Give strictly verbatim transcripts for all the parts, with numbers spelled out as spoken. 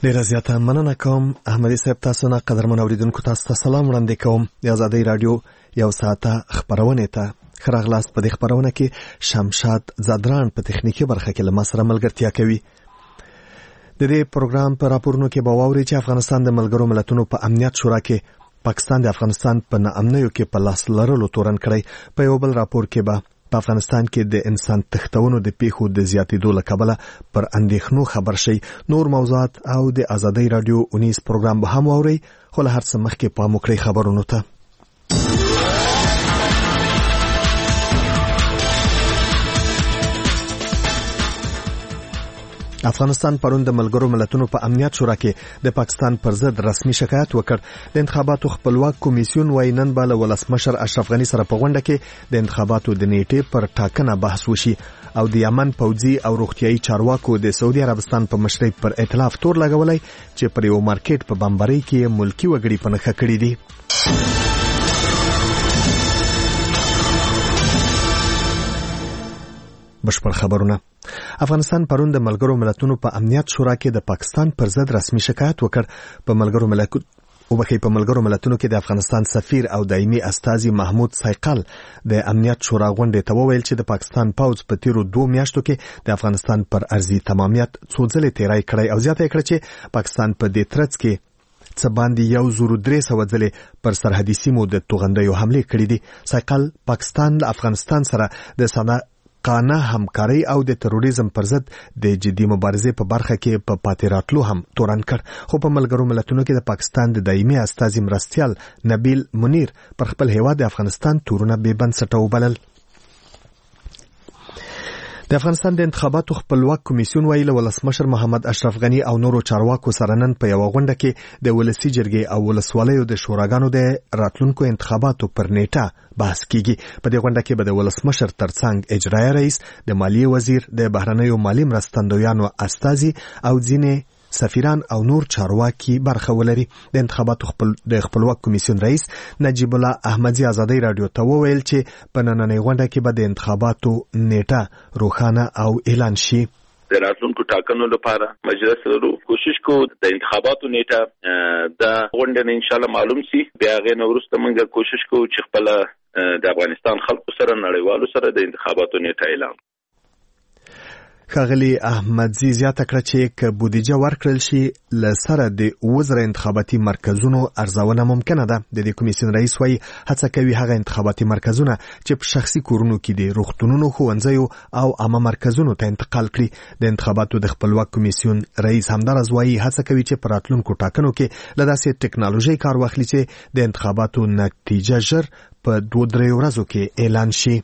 ډیره زیاته مننه کوم احمدي صاحب. تاسو نه قدرمن اوریدونکو تاسو ته سلام وړاندې کوم. د آزادۍ رادیو یو ساعته خبرونه ته خراغلاست. په دې خبرونه کې شمشاد زادران په تخنیکی برخه کې له ما سره ملګرتیا کوي. د دې پروګرام په راپورونو کې به واوري چې افغانستان د ملګرو ملتونو په امنیت شورا کې پاکستان د افغانستان په ناامنیو کې په لاس لرلو تورن کړی. په یو بل راپور کې به په افغانستان کې د انسان تښتونو د پیښو د زیاتېدو له کبله پر اندېښنو خبر شي. نور موضوعات او د آزادۍ رادیو اونیز پروګرام به هم واوري، خو له هر څه مخکې پام وکړئ خبرونو ته. افغانستان پرون د ملګرو ملتونو په امنیت شورا کې د پاکستان پر ضد رسمي شکایت وکړ. د انتخاباتو خپلواک کمیسیون وايي نن به له ولسمشر اشرف غني سره په غونډه کې د انتخاباتو د نیټې پر ټاکنه بحث وشي او د یمن پوځي او روغتيایي چارواکو د سعودي عربستان په مشرۍ پر ائتلاف تور لګولای چې پر یو مارکیټ په بمبارۍ کې ملکی وګړي په نښه کړی دي. بشپړ خبرونه. افغانستان پرون د ملګرو ملتونو په امنیت شورا کې د پاکستان پر ضد رسمي شکایت وکړ. په ملګرو ملتونو وبخې په ملګرو ملتونو کې د افغانستان سفیر او دایمي استازي محمود سایقل د امنیت شورا غونډې ته وویل چې د پاکستان پوځ په تیرو دوه میاشتو کې د افغانستان پر ارضي تمامیت څو ځلې تیری کړی او زیاته کړ چې پاکستان په دې ترڅ کې څه باندې یو زر درې سوه ځلې پر سرحدي سیمو د توغندیو حملې کړې دي. سایقل پاکستان له افغانستان سره د صدا قانه همکاري او د تروریزم پر ضد د جدي مبارزې په برخه کې په پاتې راتلو هم تورن کړ. خو په ملګرو ملتونو کې د پاکستان د دایمي استازي مرستیال نبیل منیر پر خپل هیواد د افغانستان تورونه بې بنسټه وبلل. د افغانستان د انتخاباتو خپلواک کمیسیون وايي له ولسمشر محمد اشرف غني او نورو چارواکو سره نن په یو غونډه کې د ولسی جرګې او ولسوالیو د شوراګانو د راتلونکو انتخاباتو پر نیټه بحث کیږي. په دې غونډه کې به د ولسمشر ترڅنګ اجرایي رئیس، د مالیې وزیر، د بهرنیو مالی مرستندویانو استازي او ځینې سفیران او نور چارواکي برخه ولري. د انتخاباتو خپل د خپلواک کمیسیون رئیس نجیب الله احمدی آزادۍ رادیو ته وویل چې په نننۍ غونډه کې به د انتخاباتو نیټه روښانه او اعلان شي. د راتلونکو ټاکنو لپاره مجلس ورو کوشش کو د انتخاباتو نیټه د غونډې نه ان شاء الله معلوم شي. بیا غو وروسته موږ کوشش کوو چې خپل د افغانستان خلکو سره نړیوالو سره د انتخاباتو نیټه اعلان. ښاغلي احمدزي زیاته کړه چې که بودیجه ورکړل شي له سره د وزره انتخاباتي مرکزونو ارزونه ممکنه ده. د دې کمیسیون رئیس وايي هڅه کوي هغه انتخاباتي مرکزونه چې په شخصي کورونو کې دي روغتونونو، ښوونځیو او عامه مرکزونو ته انتقال کړي. د انتخاباتو د خپلواک کمیسیون رئیس همدارز وايي هڅه کوي چې په راتلونکو ټاکنو کې له داسې ټکنالوژي کار واخلي چې د انتخاباتو نتیجه ژر په دوه درې ورځو کې اعلان شي.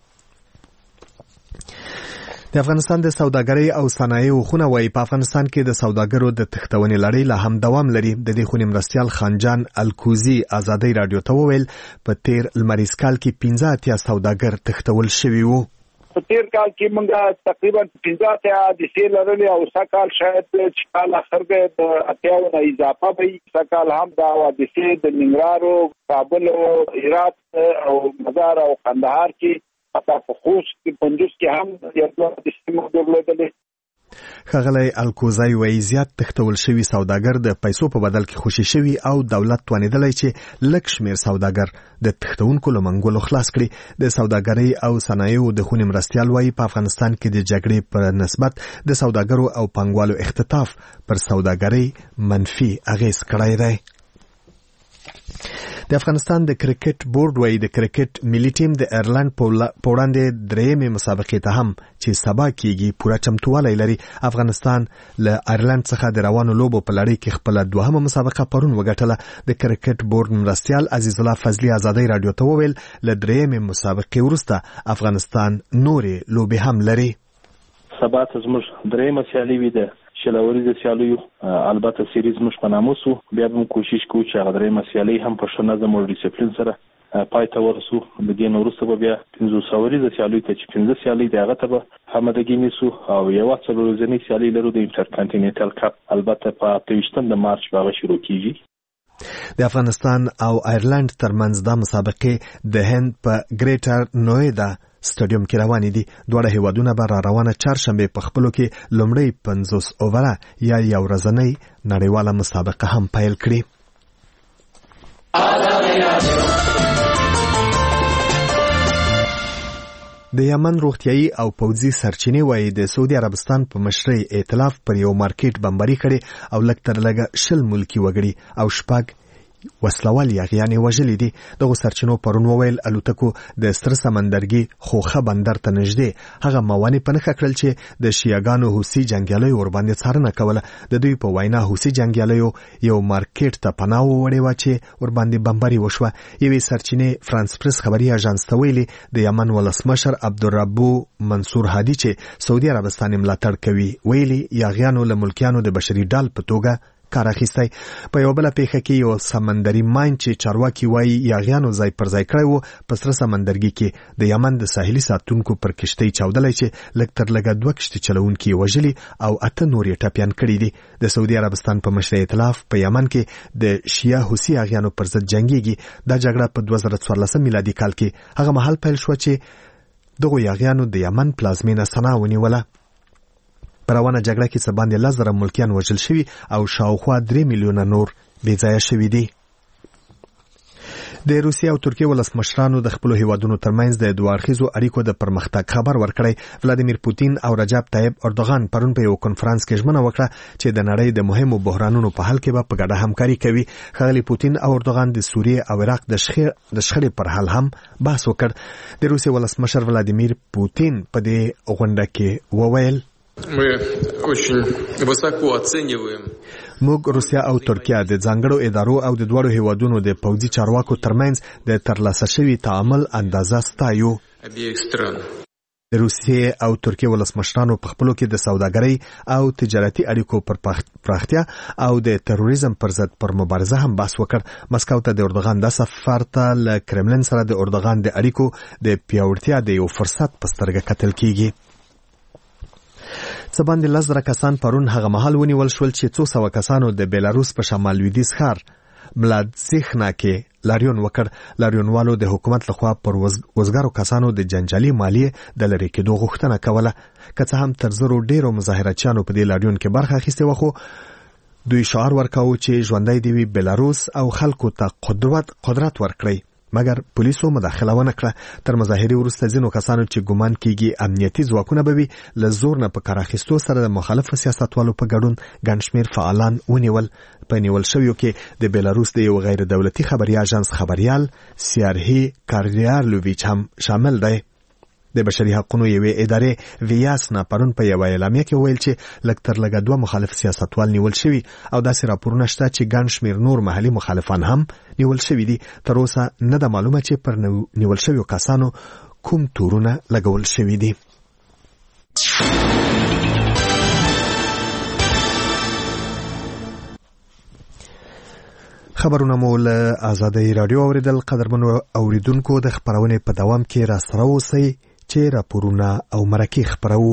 د افغانستان د سوداګرۍ او صنایعو خونه وايي په افغانستان کې د سوداګرو د تښتونې لړۍ لا هم دوام لري. د دې خونې مرستیال خانجان الکوزي آزادۍ رادیو ته وویل په تیر لمریز کال کې پنځه اتیا سوداګر تښتول شوي وو. په تیر کال کې موږ تقریبا پنځه اتیا د سیل لرلې او سکال شاید چې کال اخر د اتیا نه اضافه وي. سکال هم دا د سیل د ننګرهار، کابل او هرات او مزار او قندهار کې په خصوص کې پندوس کې هم یو د سیمو درلودلې. ښاغلی الکوزای وايي زیات تښتول شوي سوداګر د پیسو په بدل کې خوشي شوي او دولت توانېدلی چې لږ شمېر سوداګر د تښتونکو له منګولو خلاص کړي. د سوداګرۍ او صنایعو د خونې مرستیال وايي په افغانستان کې د جګړې پر نسبت د سوداګرو او پانګوالو اختطاف پر سوداګرۍ منفي اغیز کړی دی. د افغانستان د کرکټ بورډ وايي د کرکټ ملي ټیم د ایرلند په وړاندې درېیمې مسابقې ته هم چې سبا کېږي پوره چمتووالی لري. افغانستان له ایرلند څخه د روانو لوبو په لړۍ کې خپله دوهمه مسابقه پرون وګټله. د کرکټ بورډ مرستیال عزیز الله فضلي آزادۍ رادیو ته وویل له درېیمې مسابقې وروسته افغانستان نورې لوبې هم لري. سبا ته زموږ درېیمه سیالي وي د شلوريزه سیالیو، البته سیریز مش په ناموسو. بیا به کوشش کوو چې هغه درېیمه سیالي هم په ښه نظم او ډیسپلین سره پای ته ورسو. د دې نه وروسته به بیا پنځه سوریزه سیالیو ته چې پنځه سیالۍ د هغه ته به آمادګي نیسو او یوه څلور ورځنۍ سیالۍ لرو د انټرکانټیننټل کپ. البته په اته ویشتم د مارچ به هغه شروع کیږي. د افغانستان او ایرلند ترمنځ دا مسابقه د هند په ګریټر نویدا سټاډیوم کې روان دي. دواړه هیوادونه به را روانه چهارشنبه په خپلو کې لومړی پنځوس اووره یا یو ورځنۍ نړیواله مسابقه هم پیل کړي. د یمن روغتیايي او پوځي سرچینې وایي د سعودي عربستان په مشرۍ ائتلاف پر یو مارکیټ بمباري کړي او لږ تر لږه شل ملکي وګړي او شپږ وسلوال یاغیانې وژلي دي. دغو سرچینو پرون وویل الوتکو د سره سمندرګي خوخه بندر ته نږدې هغه موانع په نښه کړل چې د شیعاګانو حوثي جنګیالیو ورباندې څارنه کوله. د دوی په وینا حوثي جنګیالیو یو مارکیټ ته پناه وړې وه چې ورباندې بمباري وشوه. یوې سرچینې فرانس پریس خبري اژانس ته ویلي د یمن ولسمشر عبدالربو منصور هادي چې سعودي عربستان ملاتړ کوي ویلي یاغیانو له ملکیانو د بشري ډال په توګه کار اخیستی. په یو بله پیښه کې یو سمندري ماین چې چارواکي وایي یاغیانو ځای پر ځای کړی و په سره سمندرګي کې د یمن د ساحلي ساتونکو پر کشتۍ چاودلی چې لږ تر لږه دوه کشتۍ چلوونکي یې وژلي او اته نور یې ټپیان کړي دي. د سعودي عربستان په مشرۍ ائتلاف په یمن کې د شیعه حوثي یاغیانو پر ضد جنګیږي. دا جګړه په دوه زره څوارلسم میلادي کال کې هغه مهال پیل شوه چې دغو یاغیانو د یمن پلازمینه سنا ونیوله. په روانه جګړه کې څه باندې لس زره ملکیان وژل شوي او شاوخوا درې میلیونه نور بېځایه شوي دي. د روسیې او ترکیې ولسمشرانو د خپلو هیوادونو ترمنځ د دوه اړخیزو اړیکو د پرمختګ خبر ورکړی. ولادیمیر پوتین او رجب طیب اردوغان پرون په یو کنفرانس کې ژمنه وکړه چې د نړۍ د مهمو بحرانونو په حل کې به په ګډه همکاري کوي. ښاغلي پوتین او اردوغان د سوریې او عراق د شخړې پر حل هم بحث وکړ. د روسیې ولسمشر ولادیمیر پوتین په دې غونډه کې وویل موږ روسیا او ترکیه د ځانګړو ادارو او د دواړو هیوادونو د پوځي چارواکو ترمنځ د ترلاسه شوي تعامل اندازه ستایو. د روسیې او ترکیې ولسمشرانو په خپلو کې د سوداګرۍ او تجارتي اړیکو پر پراختیا او د تروریزم پر ضد پر مبارزه هم بحث وکړ. مسکو ته د اردوغان د سفر ته له کرملین سره د اردوغان د اړیکو د پیاوړتیا د یو فرصت په سترګه کتل کیږي. څه باندې لس زره کسان پرون هغه مهال ونیول شول چې څو سوه کسانو د بیلاروس په شمال لویدیځ ښار ملادزیخنا کې لاریون وکړ. لاریونوالو د حکومت لخوا پر وزګارو کسانو د جنجالي مالیې د لرې کېدو غوښتنه کوله. که څه هم تر زرو ډیرو مظاهرچیانو په دې لاریون کې برخه اخیستې وه خو دوی شعار ورکاوه چې ژوندی دې وي بیلاروس او خلکو ته قدرت قدرت ورکړي. مګر پولیسو مداخله ونه کړه. تر مظاهرې وروسته ځینو کسانو چې ګمان کیږي امنیتي ځواکونه به وي له زور نه په کار اخیستو سره د مخالفو سیاستوالو په ګډون ګڼ شمېر فعالان ونیول. په نیول شویو کې د بیلاروس د یو غیر دولتي خبري اژانس خبریال سیارهی کاریارلوویچ هم شامل دی. د بشري حقوقو یوې ادارې ویاسنا پرون په یوه اعلامیه کې ویل چې لږ تر لږه دوه مخالف سیاستوال نیول شوي او داسې راپورونه شته چې ګڼ شمېر نور محلي مخالفان هم نیول شوي دي. تر اوسه نه ده معلومه چې پر نیول شویو کسانو کوم تورونه لګول شوي دي. خبرونه مو له آزادۍ راډیو اوریدل. قدرمنو اوریدونکو د خبرونې په دوام کې را سره اوسئ چې راپورونه او مرکې خبرو.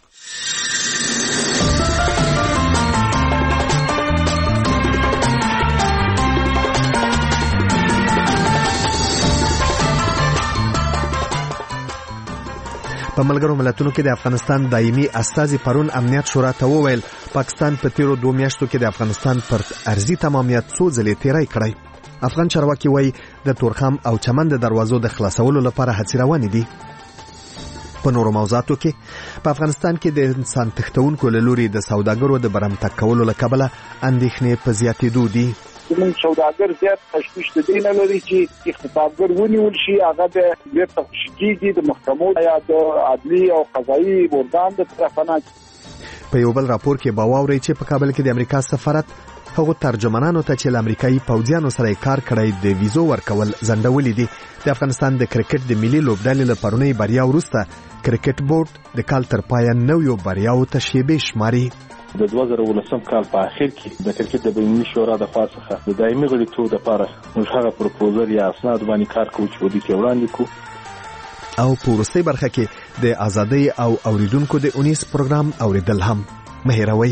په ملګرو ملتونو کې د افغانستان دایمي استازي پرون امنیت شورا ته وویل پاکستان په تیرو دوه میاشتو کې د افغانستان پر ارضي تمامیت څو ځلې تیری کړی. افغان چارواکي وایي د تورخم او چمن د دروازو د خلاصولو لپاره هڅې روانې دي. په نورو موضوعاتو کې په افغانستان کې د انسان تښتونکو له لوري د سوداګرو د برمته کولو له کبله اندېښنې په زیاتېدو دي. زموږ سوداګر زیات تشویش د دې نه لري چې اختطافګر ونیول شي هغه د بیرته خوشي کېږي د محکمو یا د عدلي او قضایي ارګان د طرفه نه. په یو بل راپور کې به واورئ چې په کابل کې د امریکا سفارت هغو ترجمانانو ته چې له امریکایي پوځیانو سره کار کړی د ویزو ورکول ځنډولي دي. د افغانستان د کرکټ د ملي لوبډلې له پرونۍ بریا وروسته کرکټ بورډ د کال تر پایه نویو بریاو ته شیبې شماري. د دوه زره ولسم کال په اخر کې د کرکټ د بین‌المللي شورا د خوا څخه د دایمي غړیتوب لپاره موږ هغه پروپوزل یا اسناد باندې کار کوو چې ودې کې وړاندې کوو. او په وروستۍ برخه کې د آزادۍ او اوریدونکو د اونیس پروګرام اوریدل هم مه هېروئ.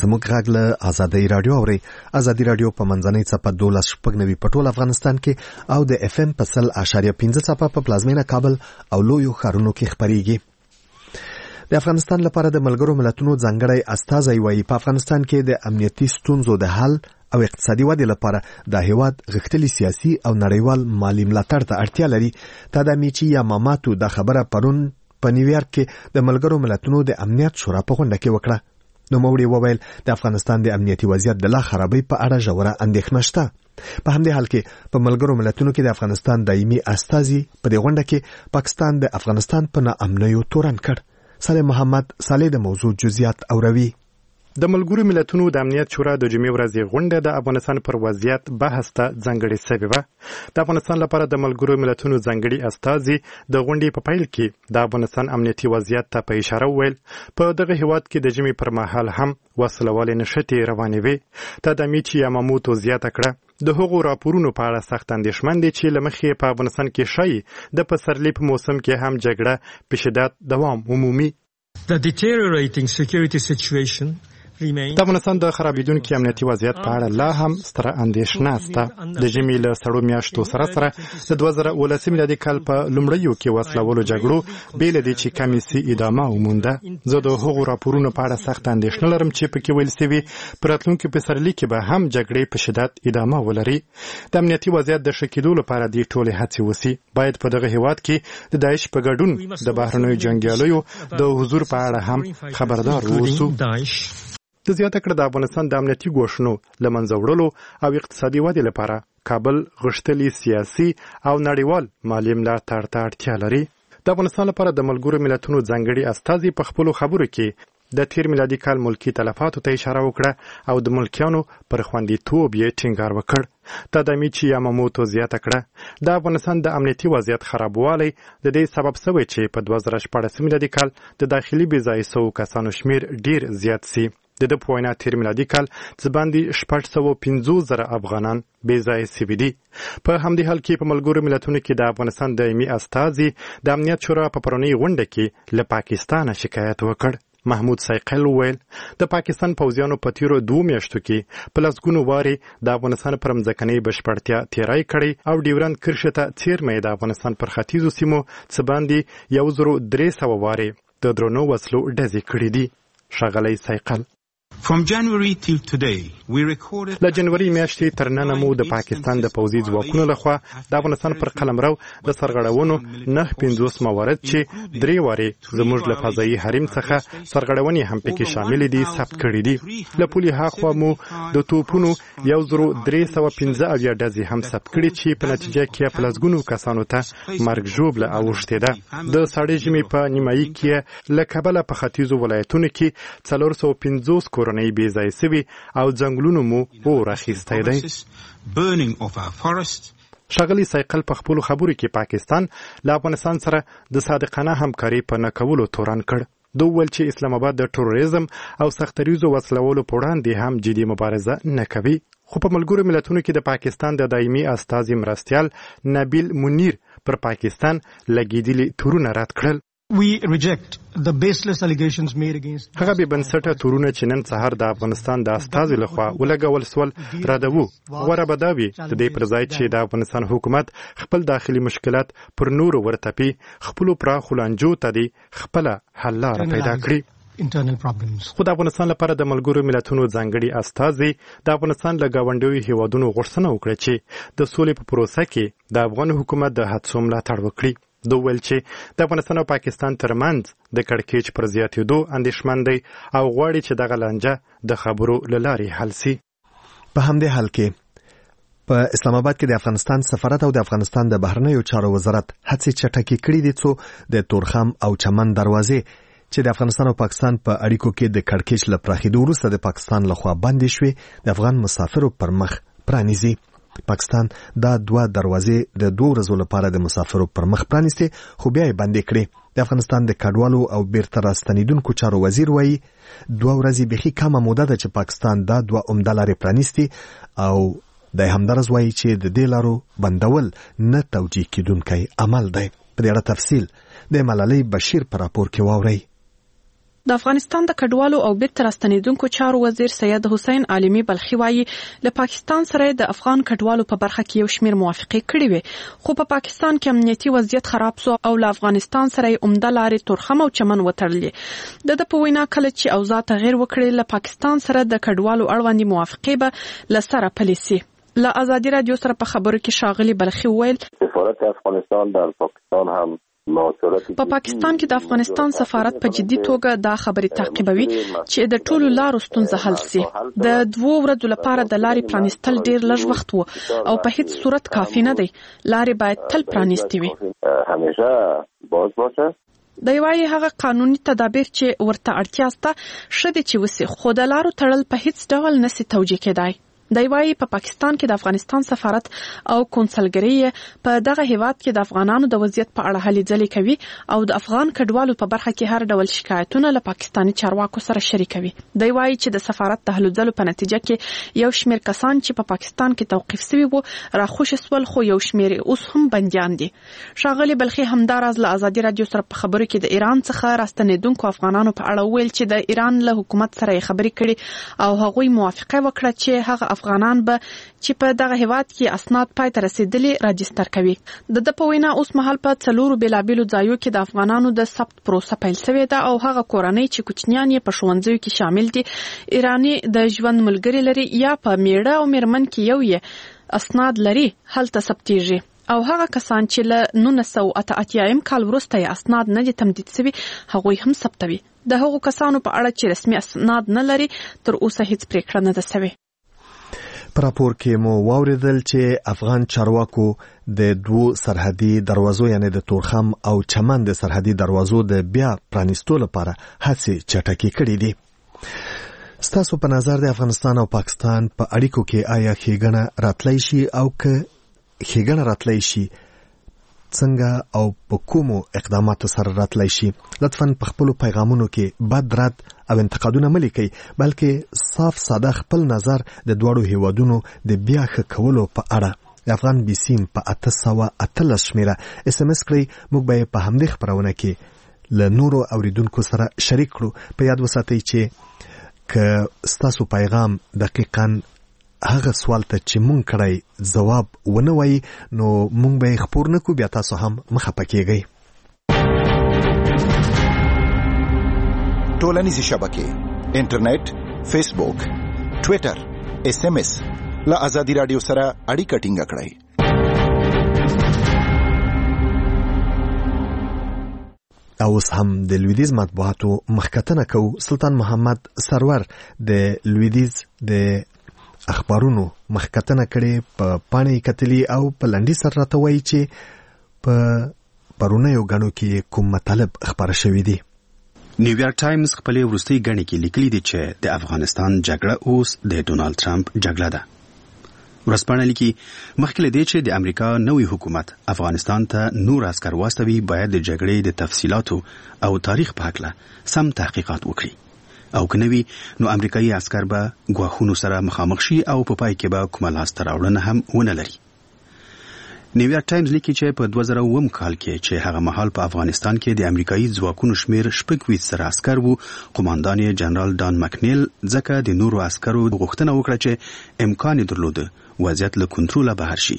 زموږ غږ له ازادي رادیو اوري. ازادي رادیو په منځنۍ څپه دولس شپږ نوي په ټول افغانستان کې او د اف ام په سل اشاریه پنځه څپه په پلازمینه کابل او لویو ښارونو کې خپرېږي. د افغانستان لپاره د ملګرو ملتونو ځانګړی استازی وایي په افغانستان کې د امنیتي ستونزو د حل او اقتصادي ودې لپاره د هیواد غښتلي سیاسي او نړیوال مالي ملاتړ ته اړتیا لري. تادامیچی یاماماتو دا خبره پرون په نیویارک کې د ملګرو ملتونو د امنیت شورا په غونډه کې وکړه. نو موري وویل د افغانستان د امنیتي وضعیت د لا خرابۍ په اړه ژوره اندېښنه شته. په همدې حال کې په ملګرو ملتونو کې د افغانستان دایمي استازي په دې غونډه کې پاکستان د افغانستان په ناامنیو تورن کړ. صالح محمد صالح د موضوع جزئیات اوروي. د ملګرو ملتونو د امنیت شورا د جمعې ورځې غونډه د افغانستان پر وضعیت بحث ته ځانګړې شوې وه. د افغانستان لپاره د ملګرو ملتونو ځانګړي استازي د غونډې په پیل کې د افغانستان امنیتي وضعیت ته په اشاره وویل په دغه هیواد کې د جمعې پر مهال هم وسلوالې نښتې روانې وې. تادامیچی یاماموتو زیاته کړه د هغو راپورونو په اړه سخت اندېښمن دي چې له مخې په افغانستان کې ښایي د پسرلي په موسم کې هم جګړه په شدت دوام ومومي. The deteriorating security situation د افغانستان د خرابېدونکي امنیتي وضعیت په اړه لا هم ستره اندېښنه شته. د ژمي له سړو میاشتو سره سره د دوه زره اوولس میلادي کال په لومړیو کې وسلوالو جګړو بې له دې چې کمې سي ادامه ومونده. زه د هغو راپورونو په اړه سخته اندېښنه لرم چې پکې ویل سوي په راتلونکي پسرلي کې به هم جګړې په شدت ادامه ولري. د امنیتي وضعیت د ښه کېدو لپاره دې ټولې هڅې وسي. باید په دغه هیواد کې د داعش په ګډون د بهرنیو جنګیالیو د حضور په اړه هم خبردار اوسو. د زیاته کړه د افغانستان د امنیتي ګواښونو له منځه وړلو او اقتصادي ودې لپاره کابل غښتلي سیاسي او نړیوال مالي ملاتړ ته اړتیا لري. د افغانستان لپاره د ملګرو ملتونو ځانګړي استازي په خپلو خبرو کې د تیر میلادي کال ملکی تلفاتو ته اشاره وکړه او د ملکیانو پر خوندیتوب یې ټینګار وکړ. تادامیچی یاماموتو زیاته کړه د افغانستان د امنیتي وضعیت خرابوالی د دې سبب شوی چې په دوه زره شپاړس میلادي کال د داخلي بې ځایه شوو کسانو شمیر ډیر زیات سي. د ده په وینا تیر میلادي کال څه باندې شپږ سوه پنځوس زره افغانان بې ځایه سوي دي. په همدې حال کې په ملګرو ملتونو کې د افغانستان دایمي استازي د امنیت شورا په پرونۍ غونډه کې له پاکستانه شکایت وکړ. محمود سایقل وویل د پاکستان پوځیانو په تیرو دوو میاشتو کې په لسګونو وارې د افغانستان پر مځکنۍ بشپړتیا تیری کړی او ډیورند کرښې ته څیرمه د افغانستان پر ختیځو سیمو څه باندې یو زرو درې سوه وارې د درنو وسلو ډزې کړي دي. ښاغلی سایقل From January till today, we recorded له جنوري میاشتې تر ننه مو د پاکستان د پوځي ځواکونو لخوا د افغانستان پر قلمرو د سرغړونو نه پنځوس موارد چې درې وارې زموږ له فضایي حریم څخه سرغړونې هم پکې شاملې دي ثبت کړي دي. له پولې هاخوا مو د توپونو یو زرو درې سوه پنځه اویا ډزې هم ثبت کړي چې په نتیجه کې په لسګونو کسانو ته مرګ ژوبله اوښتې ده. د سړې ژمي په نیمایي کې له کابله په ختیځو ولایتونو کې څلور سوه پنځوس کورنۍ بې ځایه سوي او ځنګلونو مو اور اخیستی دی. ښاغلي سایقل په خپلو خبرو کې پاکستان له افغانستان سره د صادقانه همکاري په نه کولو تورن کړ. دوی وویل چې اسلام آباد د تروریزم او سختریزو وسلولو په وړاندې هم جدي مبارزه نه کوي. خو په ملګرو ملتونو کې د پاکستان د دایمي استازي مرستیال نبیل منیر پر پاکستان لګېدلي تورونه رد کړل. We reject the baseless allegations made against هغه به بنسټه تورونه چې نن سهار د افغانستان د استازي لخوا ولګول سول ردوو. غوره به دا وي د دې پر ځای چې د افغانستان حکومت خپل داخلي مشکلات پر نورو ورتپي خپلو پراخو لانجو ته دې خپله حل لاره پیدا کړي. internal problems. خو د افغانستان لپاره د ملګرو ملتونو ځانګړي استازي د افغانستان له ګاونډیو هیوادونو غوښتنه وکړه چې د سولې په پروسه کې د افغان حکومت د هڅو ملاتړ وکړي. دوی ویل چې د افغانستان او پاکستان ترمنځ د کړکېچ پر زیاتېدو اندېښمن دی او غواړي چې دغه لانجه د خبرو له لارې حل سي. په همدې حال کې په اسلام آباد کې د افغانستان سفارت او د افغانستان د بهرنیو چارو وزارت هڅې چټکې کړې دي څو د تورخم او چمن دروازې چې د افغانستان او پاکستان په اړیکو کې د کړکېچ له پراخېدو وروسته د پاکستان لخوا بندې شوې د افغان مسافرو پر مخ پرانیزي. پاکستان دا دوه دروازې د دوه ورځو لپاره د مسافرو پر مخ پرانیستې خو بیا یې بندې کړې. د افغانستان د کډوالو او بیرته راستنېدونکو چارو وزیر وایي دوه ورځې بیخي کمه موده ده چې پاکستان دا دوه عمده لارې پرانیستي او د همدارس وایي چې د دې لارو بندول نه توجیه کېدونکی عمل دی. په دې اړه تفصیل د ملالۍ بشیر په راپور کې واورئ. د افغانستان د کډوالو او بیرته راستنیدونکو چارو وزیر سید حسین عالمي بلخي وایي له پاکستان سره د افغان کډوالو په برخه کې یو شمېر موافقې کړې وې، خو په پاکستان کې امنیتي وضعیت خراب سو او له افغانستان سره یې عمده لارې تورخم او چمن وتړلې. د ده په وینا کله چې اوضاع تغیر وکړي له پاکستان سره د کډوالو اړوندې موافقې به له سره پلي سي. له ازادي رادیو سره په خبرو کې ښاغلي بلخي وویل سفارت افغانستان در پاکستان هم په پاکستان کې د افغانستان سفارت په جدي توګه دا خبرې تعقیبوي چې د ټولو لارو ستونزه حل سي. د دوو ورځو لپاره د لارې پرانیستل ډیر لږ وخت وو او په هیڅ صورت کافي نه دی. لارې باید تل پرانیستې وي. همیشه باز باشه. د یوای هغه قانوني تدابیر چې ورته اړتیا سته ښه دي چې وسي، خو د لارو تړل په هیڅ ډول نسي توجیه کېدای. د یوای په پاکستان کې د افغانستان سفارت او کونسلګرۍ په دغه هیواد کې د افغانانو د وضعیت په اړه هلې ځلې کوي او د افغان کډوالو په برخه کې هر ډول شکایتونه له پاکستاني چارواکو سره شریکوي. د یوای چې د سفارت د هلو ځلو په نتیجه کې یو شمېر کسان چې په پاکستان کې توقیف شوي وو راخوش سول، خو یو شمېر اوس هم بندیان دي. ښاغلي بلخي همداراز له ازادي رادیو سره په خبرو کې د ایران څخه راستنیدونکو افغانانو په اړه ویل چې د ایران له حکومت سره خبرې کړي او هغوی موافقه وکړه چې هغه افغانان به چې په دغه هیواد کې اسناد پای ته رسیدلي راجستر کوي. د د په وینا اوس مهال په څلورو بیلابیلو ځایو کې د افغانانو د ثبت پروسه پیل شوې ده او هغه کورنۍ چې کوچنیان یې په ښوونځیو کې شامل دي ایرانی د ژوند ملګری لري یا په میړه او میرمن کې یو یې اسناد لري هلته ثبتیږي او هغه کسان چې له نولس سوه اته اتیا کال وروسته یې اسناد نه دي تمدید شوي هغوی هم ثبتوي. د هغو کسانو په اړه چې رسمي اسناد نه لري تر اوسه هیڅ پریکړه نه ده شوې. پر راپور کې مو واوریدل چې افغان چارواکو د دوو سرحدي دروازو یعنی د تورخم او چمن د سرحدي دروازو د بیا پرانیستو لپاره هڅې چټکې کړې دي. ستاسو په نظر د افغانستان او پاکستان په اړیکو کې آیا ښېګڼه راتلی شي او که ښېګڼه راتلی شي څنګه او په کومو اقداماتو سره راتلی شي؟ لطفاً په خپلو پیغامونو کې بد رد او انتقادونه مه لیکئ، بلکې صاف ساده خپل نظر د دواړو هیوادونو د بیا ښه کولو په اړه د افغان بي سیم په اته سوه اتلس شمېره اس ام اس کړئ. موږ به په همدې خپرونه کې له نورو اوریدونکو سره شریک کړو. په یاد وساتئ چې که ستاسو پیغام دقیقاً هغه سوال ته چې مونږ کړی ځواب ونه وایي نو مونږ به یې خپور نه کړو، بیا تاسو هم مه خفه کیږئ. ټولنیزې شبکې انټرنیټ، فیسبوک، ټویټر، اس ام اس له ازادي رادیو سره اړیکه ټینګه کړئ. اوس هم د لویدیز مطبوعاتو مخکتنه کوو. سلطان محمد سرور د لویدیز د اخبارونو مخکتنه کړي په پاڼې کتلي او په لنډي سر راته وایي چې په پرونیو غنو کې کوم مطلب خبره شوې دي. نیویارک ټایمز خپلې وروستۍ غنې کې لیکلي دي چې د افغانستان جګړه اوس د ډونالد ټرمپ جګړه ده. ورځپاڼه لیکي مخکې له دې چې د امریکا نوی حکومت افغانستان ته نور عسکر واستوي باید د جګړې د تفصیلاتو او تاریخ په هکله سم تحقیقات وکړي او که نه وي نو امریکایي عسکر به ګواښونو سره مخامخ شي او په پای کې به کومه لاسته راوړنه هم ونه لري. نیویارک ټایمز لیکي چې په دوه زره اووه کال کې چې هغه مهال په افغانستان کې د امریکایي ځواکونو شمیر شپږ ویشت زره عسکر وو، قوماندان یې جنرال ډان مکنیل ځکه د نورو عسکرو غوښتنه وکړه چې امکان یې درلوده وضعیت له کنټروله بهر شي.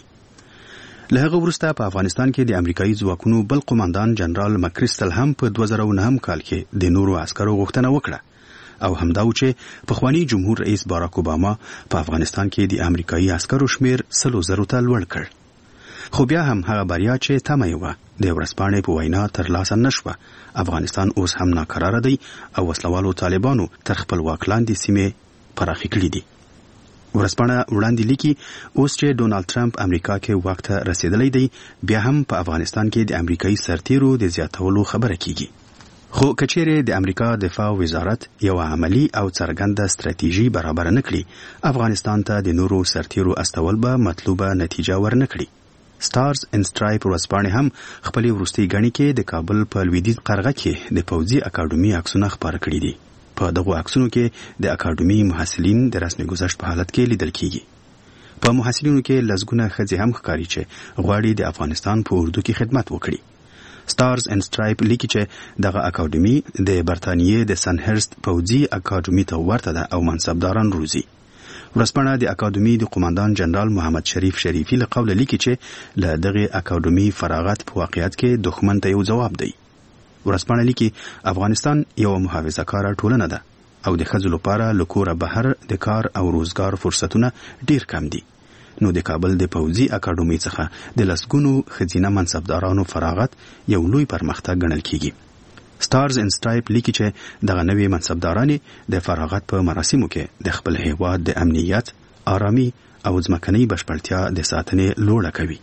له هغه وروسته په افغانستان کې د امریکایي ځواکونو بل قوماندان جنرال مکریستل هم په دوه زره نهم کال کې د نورو عسکرو غوښتنه وکړه او همدا و چې پخوانی جمهور رئیس باراک اوباما په افغانستان کې د امریکایي عسکرو شمیر سلو زرو ته لوړ کړ. خو بیا هم هغه بریا چې تمه یې وه د ورځپاڼې په وینا ترلاسه نه شوه. افغانستان اوس هم ناکراره دی او وسلوالو طالبانو تر خپل واک لاندې سیمې پراخې کړي دي. ورځپاڼه وړاندې لیکي اوس چې ډونالد ټرمپ امریکا کې واک ته رسیدلی دی بیا هم په افغانستان کې د امریکایي سرتیرو د زیاتولو خبره کیږي. خو کچېرې د امریکا دفاع وزارت یو عملی او څرګنده ستراتیژي برابر نه کړي افغانستان ته د نورو سرتیرو استول به مطلوبه نتیجه ورنه کړي. سټارز ان سټرایپ ورځپاڼې هم خپلې وروستۍ غنې کې د کابل په لویدیځ قرغه کې د پوځي اکاډمي عکسونه خپاره کړي دي. په دغو عکسونو کې د اکاډمي محصلین د رسمي گذشت په حالت کې لیدل کیږي. په محصلینو کې لسګونه ښځې هم ښکاري چې غواړي د افغانستان په اردو کې خدمت وکړي. ستارز اینډ سټرایپ لیکي چې دغه اکاډمي د برتانیې د سنهرست پوځي اکاډمي ته ورته ده او منصبداران روزي. ورځپاڼه د اکاډمي د قوماندان جنرال محمد شریف شریفي له قوله لیکي چې له دغه اکاډمي فراغت په واقعیت کې دښمن ته یو جواب دی. ورځپاڼه لیکي افغانستان یو محافظه‌کاره ټولنه ده او د ښځو لپاره له کوره بهر د کار او روزګار فرصتونه ډیر کم دي. نو د کابل د پوځي اکاډمي څخه د لسګونو ښځینه منصبدارانو فراغت یو لوی پرمختګ ګڼل کیږي. ستارز اینډ سټرایپ لیکي چې دغه نوي منصبدارانې د فراغت په مراسمو کې د خپل هیواد د امنیت، آرامي او ځمکنۍ بشپړتیا د ساتنې لوړه کوي.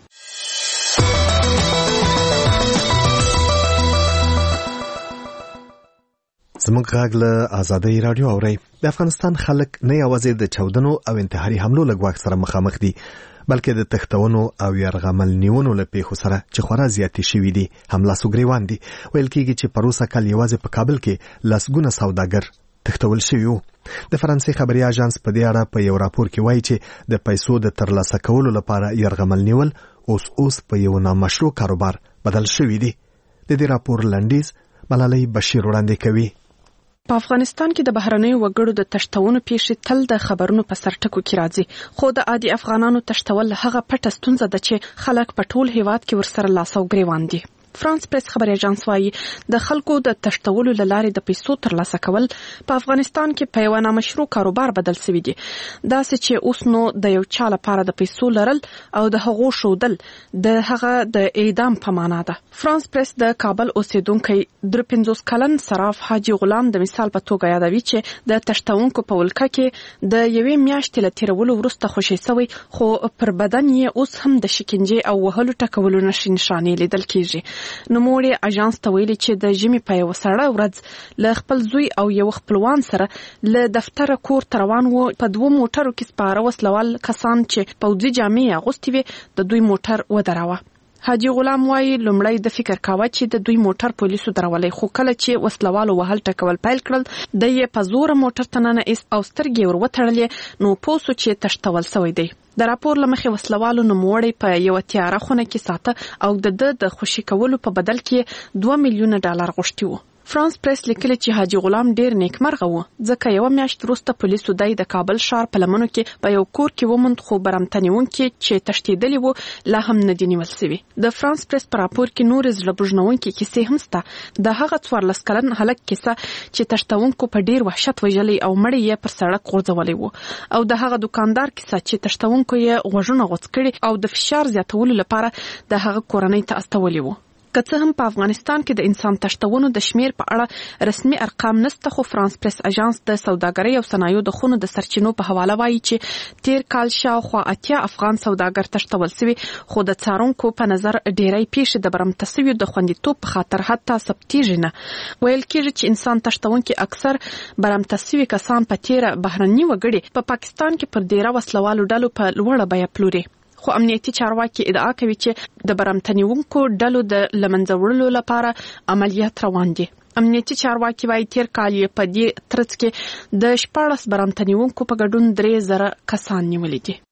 زموږ غږ له آزادۍ رادیو اورئ. د افغانستان خلک نه یوازې د چاودنو او انتحاري حملو له ګواښ سره مخامخ دي، بلکې د تښتونو او یرغمل نیونو له پیښو سره چې خورا زیاتې شوي دي هم لاس و ګریوان دي. ویل کېږي چې پروسه کال یوازې په کابل کې لسګونه سوداګر تښتول شوي وو. د فرانسې خبري اژانس په دې اړه په یو راپور کې وایي چې د پیسو د ترلاسه کولو لپاره یرغمل نیول اوس اوس په یو نامشروع کاروبار بدل شوي دي. د دې راپور لنډیز ملالۍ بشیر وړاندې کوي. په افغانستان کې د بهرنیو وګړو د تښتونو پیښې تل د خبرونو په سرټکو کې راځي، خو د عادي افغانانو تښتول هغه پټه ستونزه ده چې خلک په ټول هیواد کې ورسره لاس او ګریوان دي. فرانس پریس خبري اژانس وايي د خلکو د تښتولو لارې د پیسو ترلاسه کول په افغانستان کې په یو نامشروع کاروبار بدل شوی دي. داسې چې اوس نو د یو چا لپاره د پیسو لرل او د هغو شودل د هغه د اعدام په معنا ده. فرانس پریس د کابل اوسیدونکو در پنځوس کلن صراف حاجی غلام د مثال په توګه یادوي چې د تښتونکو په ولکه کې د یوې میاشتې له تیرولو وروسته خوشي شوی، خو پر بدن یې اوس هم د شکنجې او وهلو ټکولو نښې نښانې لیدل کیږي. نوموړي اژانس ته ویلي چې د ژمي په یو سړه ورځ له خپل زوی او یو خپلوان سره له دفتر کور ته روان وو. په دوه موټرو کې سپاره وسلوال کسان چې پوځي جامې اغوستې وې د دوی موټر ودراوه. حاجی غلام وايي لومړی د فکر کاوه چې د دوی موټر پولیسو درولې، خو کله چې وسلوالو وهل ټکول پیل کړل د یې په زور موټر ته ننه ایست او سترګې ور وتړلې، نو پوه سو چې تښتول شوی دی. د راپور له مخې وسلوالو نوموړی په یو تیاره خونه کې ساته او د د د خوشي کولو په بدل کې دوه میلیونه ډالر غوښتي وو. فرانس پریس لیکلی چې حاجی غلام ډیر نیکمرغه و، ځکه یو میاشت وروسته پولیسو دای د کابل ښار په لمنو کې په یو کور کې وموند، خو برمتنیونکي چې تښتېدلي وو لا هم نه دي نیول سوي. د فرانس پریس په راپور کې نورې زړه بوژنونکې کیسې هم شته. د هغه څوارلس کلن هلک کیسه چې تښتونکو په ډیر وحشت وژلی او مړی یې پر سړک غورځولی وو، او د هغه دکاندار کیسه چې تښتونکو یې غوږونه غوڅ کړي او د فشار زیاتولو لپاره د هغه کورنۍ ته استولی وو. که څه هم په افغانستان کې د انسان تښتونو د شمیر په اړه رسمي ارقام نشته، خو فرانس پریس اژانس د سوداګرۍ او صنایعو د خونو د سرچینو په حواله وایي چې تیر کال شاوخوا اتیا افغان سوداګر تښتول شوي، خو د څارونکو په نظر ډیری پیښې د برمته شویو د خوندیتوب په خاطر حتی ثبتیږي نه. ویل کېږي چې انسان تښتونکي اکثر برمته شوي کسان په تیره بهرني وګړي په پاکستان کې پر ډیره وسلوالو ډلو په لوړه بیه پلوري. خو امنیتي چارواکي ادعا کوي چې د برمتنیونکو ډلو د لمنځه وړلو لپاره عملیات روان دي. امنیتي چارواکي وايي تیر کال یې په دې ترڅ کې د شپاړس برمتنیونکو په ګډون درې زره کسان نیولي دي.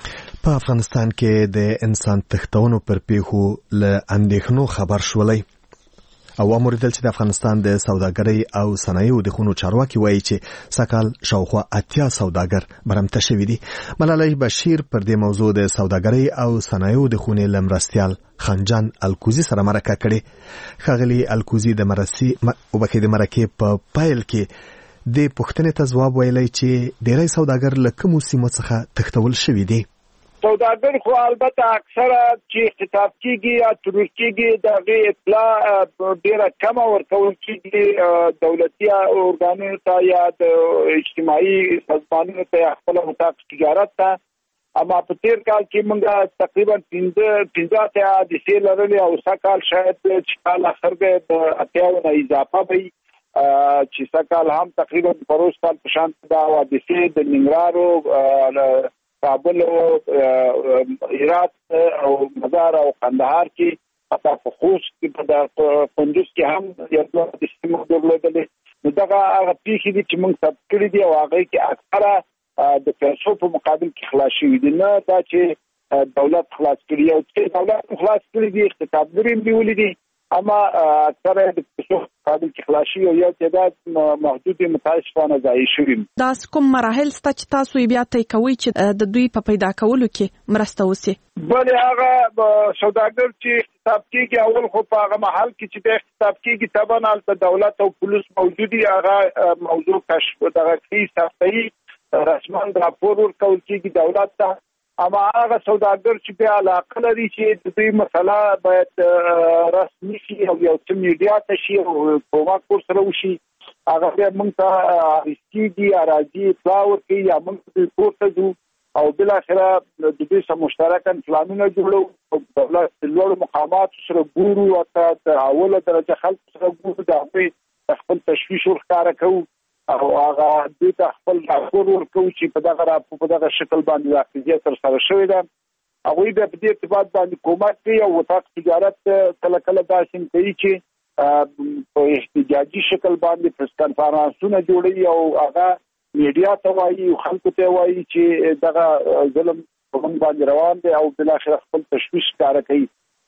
په افغانستان کې د انسان تښتونو پر پیښو له اندېښنو خبر شولای او امریدل چې د افغانستان د سوداګرۍ او صنایعو د خونو چارواکي وایي چې سکهال شاوخوا اتیا سوداګر برمته شوي دي. ملالۍ بشیر پر دې موضوع د سوداګرۍ او صنایعو د خونې له مرستیال خنجان الکوزي سره مرکه کړې. ښاغلي الکوزي د مرسي وبکې د مرکې په پایل کې د پوښتنې ته ځواب ویلی چې ډېری سوداګر له کومو سیمو څخه تښتول شوي دي. سوداګر خو البته اکثره چې خطاب کیږي یا ترور کیږي دغه اطلاع ډیره کم ورکول کیږي دولتي ارګانونو ته یا د اجتماعي سازمانونو ته خپل مطابق تجارت ته. اما په تیر کال کې موږ تقریبا پنځه پنځه ته د سیل لرلې او سکهال شاید چې کال اخر د اتیاو نه اضافه وي چې سکهال هم تقریبا پروس کال په شان دا او د سیل د ننګرهار کابل او هرات او مزار او قندهار کې حتی په خوست کې په کندوز کې هم یو د سیمو درلودل. نو دا هغه پیښې دي چې موږ ثبت کړې دي او هغه کې اکثره د پیسو په مقابل کې خلاص شوي دي، نه دا چې دولت خلاص کړي او چې دولت خلاص کړي دي اقتصادګري نیولې دي اما اکثره د پښتو قابل خلاصي او یو تعداد محدود متاسفانه ځای شوی. دا کوم مراحل ست چې تاسو بیا ته کوي چې د دوی په پیدا کولو کې مرسته وسی؟ بل هغه سوداګر چې احتساب کیږي اول خو په هغه محل کې چې د احتساب کیږي طبعا د دولت او پولیس موجودي هغه موضوع کشف دغه کی صحیح رسمان راپور ورکول کیږي دولت ته. اما هغه سوداګر چې په علاقه لري چې د دې مسله باید رسمي شي او یو څه میډیا ته شي او کومه کورس وشي هغه به موږ ته رسکیږي اراضي اطلاع ورکړي یا موږ د کورته ځو او بل اخره د دې سم مشترکاً پلانونه جوړو او دولت د لوړ مقامات سره ګورو او د اوله درجه خلک سره ګورو د خپل تشویش ورکاره کوو او هغه د خپل راپور ورکوي چې په دغه راپور په دغه شکل باندې واقعي تر سره شوی ده. هغه به په دې ارتباط باندې کومک کوي او وثاق تجارت کله کله داسې کوي چې په احتجاجي شکل باندې پریس کانفرنسونه جوړوي او هغه میډیا ته وایي او خلکو ته وایي چې دغه ظلم په موږ باندې روان دی او بل اخر خپل تشویش کار کوي.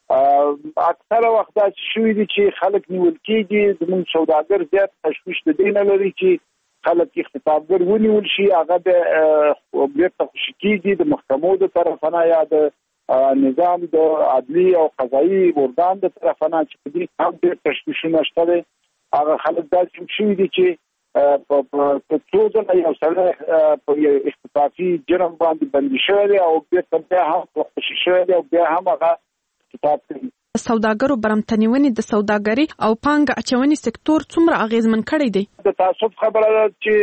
اکثره وخت دا شوی دي چې خلک نیول کېږي زموږ سوداګر زیات تشویش د دې نه لري چې خلک اختطافګر ونیول شي هغه د بیرته خوشي کېږي د محکمو د طرفه یا د نظام د عدلي او قضایي ارګان د طرفه چې په دې هم ډېر تشویشونه شته دي. هغه خلک داسې شوي دي چې په څو ځله یو سړی په یو اختطافي جرم باندې بندي شوی دی او بیرته بیا هم خوشي شوی دی او بیا هم هغه اختطاف کوي. سوداګرو برمتنیونې د سوداګري او پانګه اچونې سکتور څومره اغیزمن کړی دی؟ د تاسو خبره ده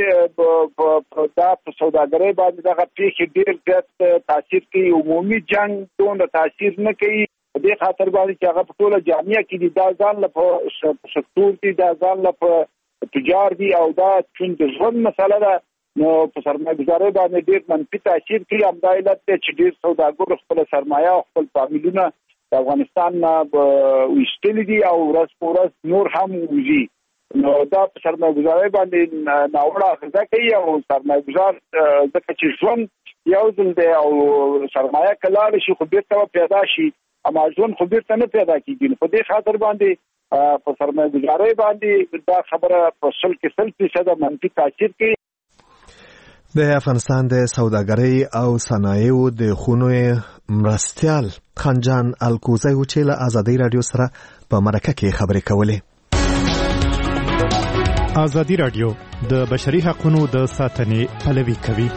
چې دا په سوداګري باندې دغه پیښې ډېر زیات تاثیر کوي. عمومي جنگ دونه تاثیر نه کوي په دې خاطر باندې چې هغه په ټوله جامعه کې دي دا ځان له سکتور دي دا ځان له تجار دي او دا چون د ژوند مسله ده نو په سرمایه‌ګذاري باندې ډېر منفي تاثیر کوي. همدا علت دی چې ډېر سوداګر خپل سرمایه او خپل فامیلونه د افغانستان نه ویستلي دي او ورځ په ورځ نور هم وځي. نو دا په سرمایه‌ګذاري باندې ناوړه اغېزه کوي او سرمایه‌ګذار ځکه چې ژوند یو ځل دی او سرمایه کلاړ شي خو بیرته پیدا شي اما ژوند خو بیرته نه پیدا کېږي. په دې خاطر باندې په سرمایه‌ګذاري باندې دا خبره په سل کې سل فیصد منفي تاثیر کوي. د افغانستان د سوداګرۍ او صنایعو د خونو مرستیال خنجان الکوزی و چې له ازادي رادیو سره په مرکه کې خبرې کولې. ازادي رادیو د بشري حقوقو د ساتنې پلوي کوي.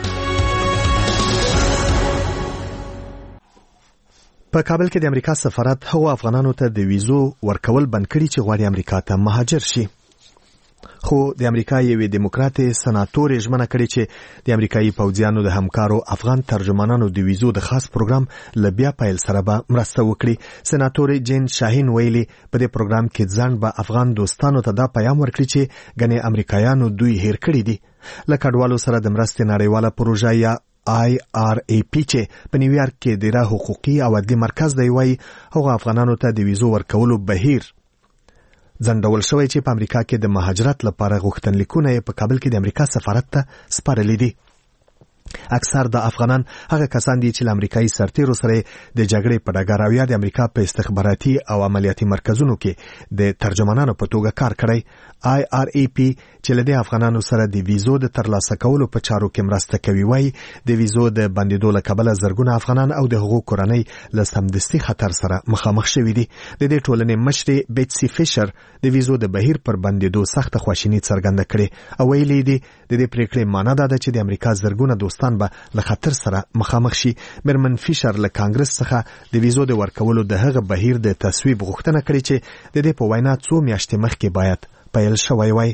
په کابل کې د امریکا سفارت هغو افغانانو ته د ویزو ورکول بند کړي چې غواړي امریکا ته مهاجر شي. خو د امریکا یوې دیموکراتې سناتور ژمنه کړې چې د امریکایي پوځیانو د همکارو افغان ترجمانانو د ویزو د خاص پروګرام ل بیا پیل سره به مرسته وکړي. سناتور جین شاهین ویلي په دې پروګرام کې ځان به افغان دوستانو ته دا پیغام ورکړي چې غني امریکایانو دوی هیر کړی دي. له کډوالو سره د مرستې نړیواله پروژه یا آی آر ای پی چې په نیویارک کې د حقوقي او عدلي مرکز دی وایي هغه افغانانو ته د ویزو ورکولو بهیر ځنډول شوی چې په امریکا کې د مهاجرت لپاره غوښتنلیکونه په کابل کې د امریکا سفارت ته سپارلي دي. اکثر د افغانان هغه کسان دي چې له امریکایي سرتیرو سره د جګړې په ډګر او یا د امریکا په استخباراتي او عملیاتي مرکزونو کې د ترجمانانو په توګه کار کړی. آی آر ای پی چې له د افغانانو سره د ویزو د ترلاسه کولو په چارو کې مرسته کوي وایي د ویزو د بندیدو له کبله زرګونه افغانان او د هغو کورنۍ له سمدستي خطر سره مخامخ شوي دي. د دې ټولنې مشرې بیټسي فیشر د ویزو د بهیر پر بندیدو سخت خواشیني څرګنده کړې او ویلي دي د دې پریکړې معنی دا ده چې د امریکا زرګونه دوستان به له خطر سره مخامخ شي. مرمن فیشر له کانګرس څخه د ویزو د ورکولو د هغه بهیر د تصویب غوښتنه کړې چې د دې په وینا څو میاشتې مخکې باید پیل شوی وای.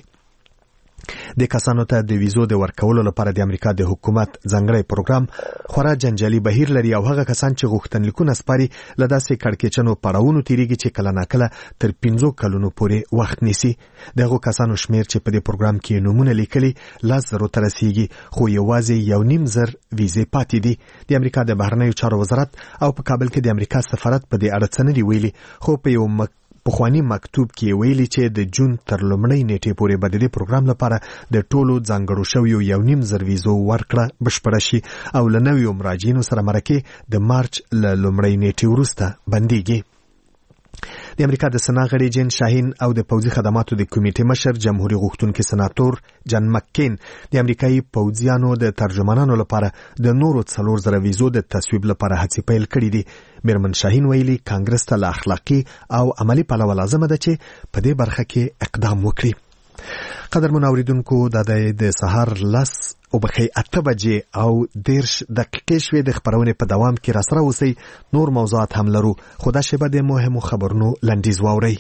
د کسانو ته د ویزو د ورکولو لپاره د امریکا د حکومت ځانګړی پروګرام خورا جنجالي بهیر لري او هغه کسان چې غوښتنلیکونه سپاري له داسې کړکېچنو پړاوونو تیریږي چې کله ناکله تر پنځو کلونو پورې وخت نیسي. دغه کسانو شمیر چې په دې پروګرام کې نومونه لیکلي لاس زرو ته رسیږي خو یوازې یو نیم زر ویزې پاتې دي. د امریکا د بهرنیو چارو وزارت او په کابل کې د امریکا سفارت په دې اړه څه نه دي ویلي خو په یو مک پخوانی مکتوب کې ویلي چې د جون تر لومړۍ نیټې پورې به د دې پروګرام لپاره د ټولو ځانګړو شویو یو نیم زر ویزو ورکړه بشپړه شي او له نویو مراجعینو سره مرکه د مارچ له لومړۍ نیټې وروسته بنديږي. د امریکا د سنا غړي جین شاهین او د پوځي خدماتو د کمیټې مشر جمهوریت غوښتونکي سناتور جان مکین د امریکایي پوځیانو د ترجمانانو لپاره د نورو څلور زره ویزو د تصویب لپاره هڅې پیل کړې دي. میرمن شاهین ویلي کانګرس ته له اخلاقي او عملی پلوه لازمه ده چې په دې برخه کې اقدام وکړي. قدرمن اوریدونکو د سهار لس او بخي اته بجې او دیرش دقیقې شوې د خبرونې په دوام کې راسره اوسئ. نور موضوعات هم لرو خو دا شیبه د مهمو خبرونو لنډیز واورئ.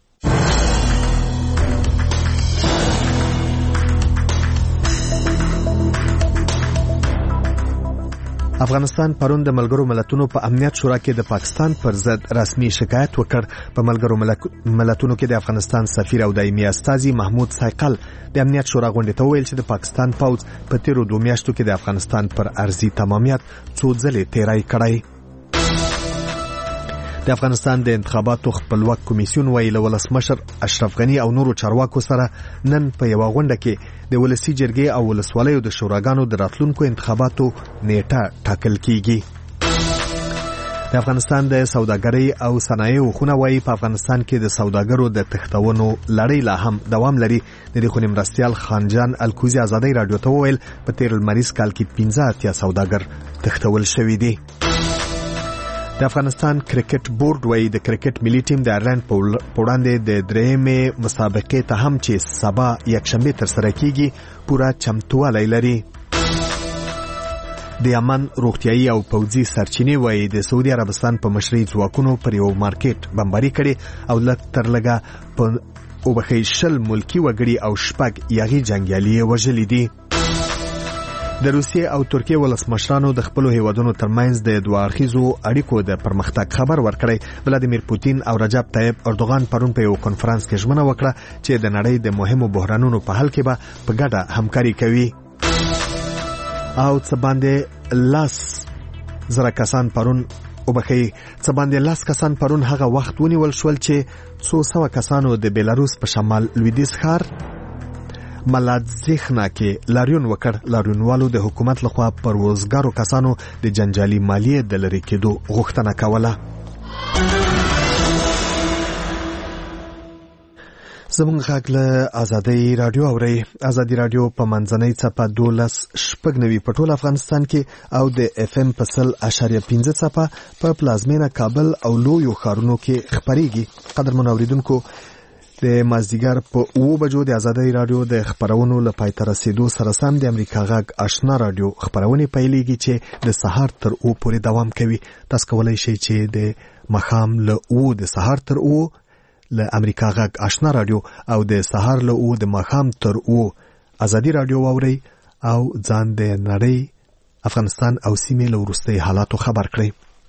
افغانستان پرون د ملګرو ملتونو په امنیت شورا کې د پاکستان پر ضد رسمي شکایت وکړ. په ملګرو ملتونو کې د افغانستان سفیر او دایمي استازي محمود سایقل د امنیت شورا غونډې ته ویل چې د پاکستان پوځ په تیرو دوه میاشتو کې د افغانستان پر ارضي تمامیت څو ځلې تیری کړی. د افغانستان د انتخاباتو خپلواک کمیسیون ویل ولسمشر اشرف غنی او نورو چارواکو سره نن په یو غونډه کې د ولسی جرګې او ولسوالیو د شوراګانو د راتلونکو انتخاباتو نیټه ټاکل کیږي. د افغانستان د سوداګرۍ او صنایعو خونه وایي په افغانستان کې د سوداګرو د تښتونو لړۍ لا هم دوام لري. د دې خونې مرستیال خانجان الکوزي ازادۍ رادیو ته وویل په تیر لمریز کال کې پنځه اتیا سوداګر تښتول شوي دي. د افغانستان کرکټ بورډ وایي د کرکټ ملي ټیم د ایرلند په وړاندې د درېیمې مسابقې ته هم چې سبا یکشنبه تر سره کیږي پوره چمتووالی لري. د یمن روغتیايي او پوځي سرچینې وایي د سعودي عربستان په مشرۍ ځواکونو پر یو مارکیټ بمباري کړي او لږ تر لږه په وبخښئ شل ملکي وګړي او شپږ یاغي جنګیالي وژلي دي. د روسیې او ترکیې ولسمشرانو د خپلو هیوادونو ترمنځ د دوه اړخیزو اړیکو د پرمختګ خبر ورکړی. ولادیمیر پوتین او رجب طیب اردوغان پرون په یو کنفرانس کې ژمنه وکړه چې د نړۍ د مهمو بحرانونو په حل کې به په ګډه همکاري کوي. او څه باندې لاس زره کسان پرون او بخي څه باندې لاس کسان پرون هغه وخت ونیول شول چې څو سوه کسانو د بیلاروس په شمال لویدیځ ښار ملاتزیخنا کې لاریون وکړ. لاریونوالو د حکومت لخوا پر وزګارو کسانو د جنجالي مالیې د لرې کېدو غوښتنه کوله. زمونږ غږ له ازادۍ رادیو اورئ. ازادي رادیو په منځنۍ څپه دولس شپږ نوي په ټول افغانستان کې او د اف ام په سل اشاریه پنځه څپه په پلازمینه کابل او لویو ښارونو کې خپرېږي. قدرمن اوریدونکو د مازدیګر په اوه بجو د ازادۍ رادیو د خبرونو له پای ته رسیدو سره سم د امریکا غږ آشنا رادیو خبرونه پیلېږي چې د سهار تر اوه پورې دوام کوي. تاسو کولای شئ چې د مخام له اوه د سهار تر اوه له امریکا غږ آشنا رادیو او د سهار له اوه د مخام تر اوه ازادي رادیو واورئ او ځان د نړۍ افغانستان او سیمې له وروستي حالاتو خبر کړئ.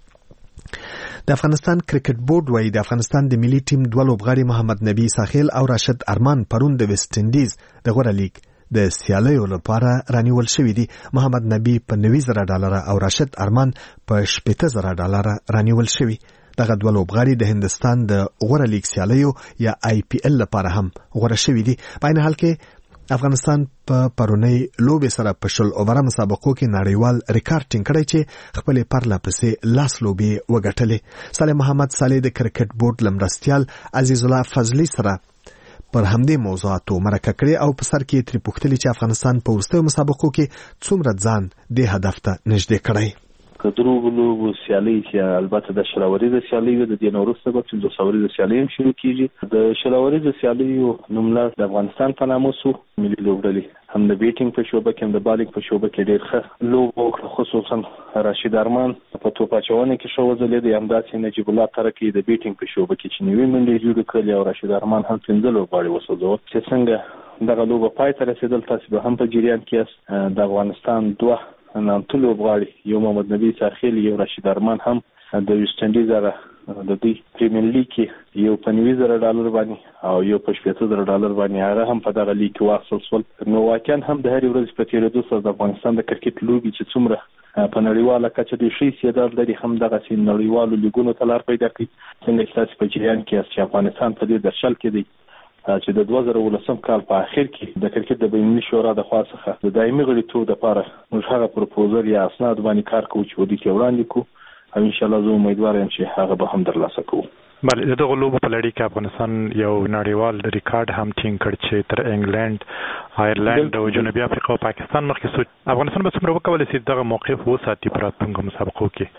د افغانستان کرکټ بورډ وایي د افغانستان د ملي ټیم دوه لوبغاړي محمد نبی ساخیل او راشد ارمان پرون د ویسټ انډیز د غوره لیگ د سیالیو لپاره رانیول شوي دي. محمد نبی په نوي زره ډالره او راشد ارمان په شپېته زره ډالره رانیول شوي. دغه دوه لوبغاړي د هندستان د غوره لیگ سیالیو یا آی پی ال لپاره هم غوره شوي دي. په عین حال کې افغانستان په پرونی لوبې سره په شل اووره مسابقو کې نړیوال ریکارډ ټینګ کړی چې خپلې پرله پسې لاس لوبې وګټلې. صالح محمد صالح د کرکټ بورډ لمرستیال عزیز الله فضلی سره پر همدې موضوعاتو مرکه کړې او په سر کې ترې پوښتلې چې افغانستان په وروستیو مسابقو کې څومره ځان دې هدف ته نږدې کړی. که دروغ لوبو سیالۍ چې البته د شلوریزه سیالۍ د دې نه وروسته به چې د شلوریزه سیالۍ هم شروع کیږي. د شلوریزه سیالیو نوملړ د افغانستان په نامه سو ملي لوبډلې هم د بیټینګ په شوبه کې هم د بالینګ په شوبه کې ډېر ښه لوبو وکړه. خصوصا راشد ارمان په توپ اچونې کې ښه وځلېد. همداسې نجیب الله ترکي د بیټینګ په شوبه کې چې نوي منډې جوړې کړلې او راشد ارمان هم پنځه لوبغاړي وسوځول. چې څنګه دغه لوبه پای ته رسېدل تاسو به هم په جریان کې یاست. د افغانستان دوه نامتو لوبغاړي یو محمد نبی ساخیل یو راشد ارمان هم د ویسټ انډیز سره د دوی پریمیر لیګ کې یو په نوي زره ډالر باندې او یو په شپېته زره ډالر باندې هغه هم په دغه لیګ کې واخیستل شول. نو واقعا هم د هرې ورځې په تېرېدو سره د افغانستان د کرکټ لوبې چې څومره په نړیواله کچه د ښه استعداد لري هم دغسې نړیوالو لیګونو ته لار پیدا کړي. څنګه چې تاسې په جریان کې یاست چې افغانستان په دې درشل کې دی چې د دوه زره ولسم کال په اخر کې د کرکټ د بینالمللي شورا د خوا څخه د دایمي غړیتوب لپاره موږ هغه پروپوزل یا اسناد باندې کار کوو چې ودې کې وړاندې کوو او ان شاء الله زه امیدوار یم چې هغه به هم ترلاسه کوو. بله دغه لوبو په لړۍ کې افغانستان یو نړیوال ریکارډ هم ټینګ کړ چې تر انګلند، آیرلند او جنوبي افریقا او پاکستان مخکې سو. افغانستان به څومره وکولای شي دغه موقف وساتي په راتلونکو مسابقو کې؟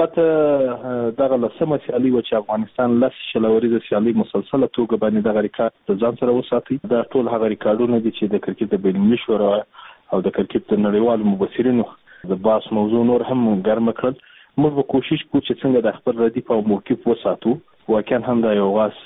البته دغه لسمه سیالي و چې افغانستان لس شلوريزه سیالي مسلسله توګه باندې دغه ریکارډ د ځان سره وساتي. دا ټول هغه ریکارډونه دي چې د کرکټ د بین‌المللي شورا او د کرکټ د نړیوالو مبصرینو د باس موضوع نور هم ګرم کړل. موږ به کوشش کوو چې څنګه د خپل ردیف او موقف وساتو. واقعا هم دا یو غاس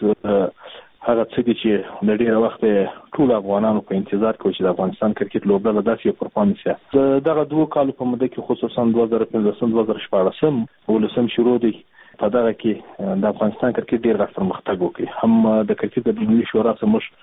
هغه څه دي چې د ډیره وخت ټول افغانانو په انتظار کوي چې د افغانستان کرکټ لوبډله داسې یو پرفارمنس وي. دغه دوه کالو په موده کې خصوصا دوه زره پنځلسم دوه زره شپاړسم ولسم شروع دي په دغه کې د افغانستان کرکټ ډیر غټ پرمختګ وکړي. هم د کرکټ د بین‌المللي شورا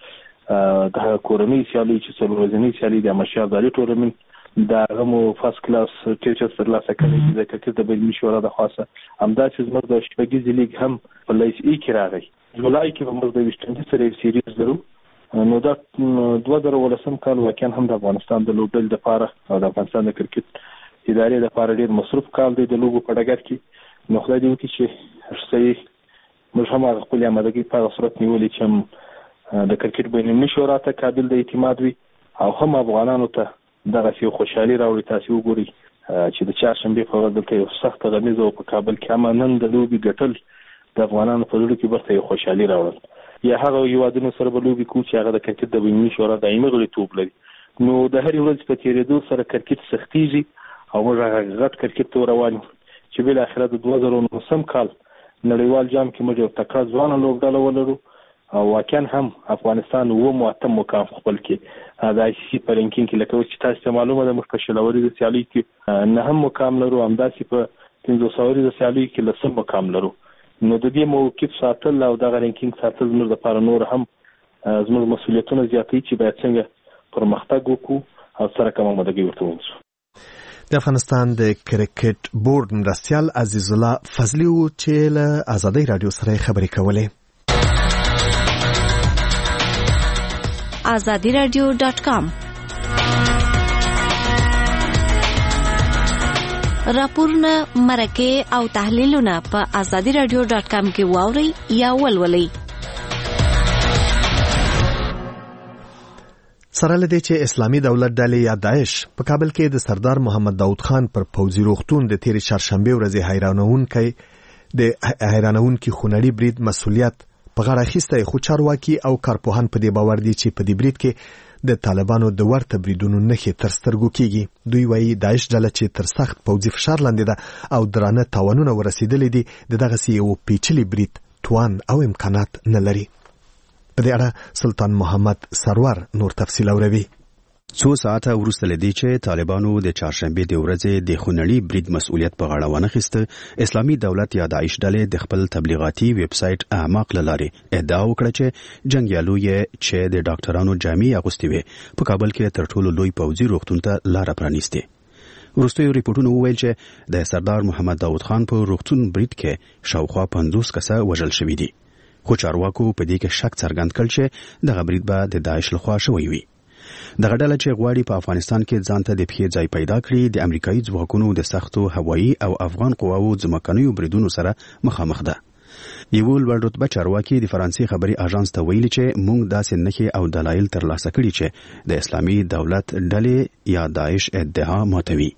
سره د کورنۍ سیالي چې څلور ورځنۍ سیالي د امرشاه ابدالي ټورنمنت دا غمو فرست کلاس ټیچرز ترلاسه کړي چې د کرکټ د بین‌المللي شورا د خاصه همداسې زموږ د شپږیز لیګ هم په لایس ای کې راغی. جولای کې موږ د ویسټ انډیز سره سیریز درو. نو دا دوه زره ولسم کال واقعا هم د افغانستان د لوبډل لپاره او د افغانستان د کرکټ ادارې لپاره ډیر مصروف کال دی د لوبو په ډګر کې. نو خدای دې وکړي چې صحیح موږ هم خپل آمادګي په صورت نیولې چې د کرکټ بین‌المللي شورا ته قابل د اعتماد وي او هم افغانانو ته دغه یو خوشحالي راوړي. تاسو وګورئ چې د چهارشنبه په ورځ دلته یو سخت غمیزه او په کابل کې هم نن د لوبي ګټل د افغانانو په لور کې برته یو خوشحالي راوړل. یا هغه یوادونو سره به لوبي کوي چې هغه د کرکټ د بین‌المللي شورا دایمي غړیتوب لري. نو د هر ورځ په تیریدو سره کرکټ سختيږي او موږ هغه غټ کرکټ ته روان یو چې بل اخره د دوه زره نولسم کال نړیوال جام کې موږ یو تکړه ځوان لوبډله ولرو او واقعا هم افغانستان و مو مقام خپل کې د آی سی سی په رینکینګ کې لکه چې تاسو معلومه ده موږ په شلوري سیالي کې نه هم مقام لرو، همداسې په پنځه سوه سیالي کې لسم مقام لرو. نو د دې موقف ساتل او د رینکینګ ساتل زموږ لپاره نور هم زموږ مسولیتونه زیاتوي چې باید څنګه پرمختګ وکړو او سره کومه مدګي ورته ونیسو. د افغانستان د کرکټ بورډ مرستیال عزیز الله فضلی و چې له آزادۍ رادیو سره خبرې کولې. آزادی رادیو ډاټ کام راپورونه، مرکه او تحلیلونه په آزادی رادیو ډاټ کام کې واورئ یا ولولئ. سره لدې چې اسلامي دولت ډلې یا داعش په کابل کې د سردار محمد داود خان پر پوځي روغتون د تیرې چهارشنبه ورځې حیرانونکي د حیرانونکي خونړي برید مسؤلیت په غاړه اخیستی، خو چارواکي او کارپوهان په دې باور دي چې په دې برید کې د طالبانو د ورته بریدونو نښې تر سترګو کېږي. دوی وایي داعش ډله چې تر سخت پوځي فشار لاندې ده او درانه تاوانونه ورسېدلي دي د دغسې یو پیچلي برید توان او امکانات نه لري. په دې اړه سلطان محمد سرور نور تفصیل اوروي. څو ساعته وروسته لدې چې طالبانو د چهارشنبه د ورځې د خونړي برید مسؤلیت په غاړه ونخیسته، اسلامي دولت یا داعش ډلې د خپل تبلیغاتي ویب سټ اعماق لاره ادعا وکړه چې جنگیالو یې چې د ډاکټرانو جامې اغوستې وي په کابل کې تر ټولو لوی پوځي روغتون ته لار پرانیسته. وروستیو ریپورتونه وویل چې د سردار محمد داود خان په روغتون برید کې شاوخوا پنځوس کسه وژل شوي دي، خو چارواکو په دې کې شک څرګند کړ چې دغه برید به د داعش لخوا شوی وي. دغه ډله چې غواړي په افغانستان کې ځان ته د پښې ځای پیدا کړي د امریکایي ځواکونو د سختو هوایي او افغان قواوو ځمکنیو بریدونو سره مخامخ ده. یو لوړ رتبه چارواکي د فرانسې خبري اژانس ته ویلي چې موږ داسې نښې او دلایل ترلاسه کړي چې د اسلامي دولت ډلې یا داعش ادعا ماتوي.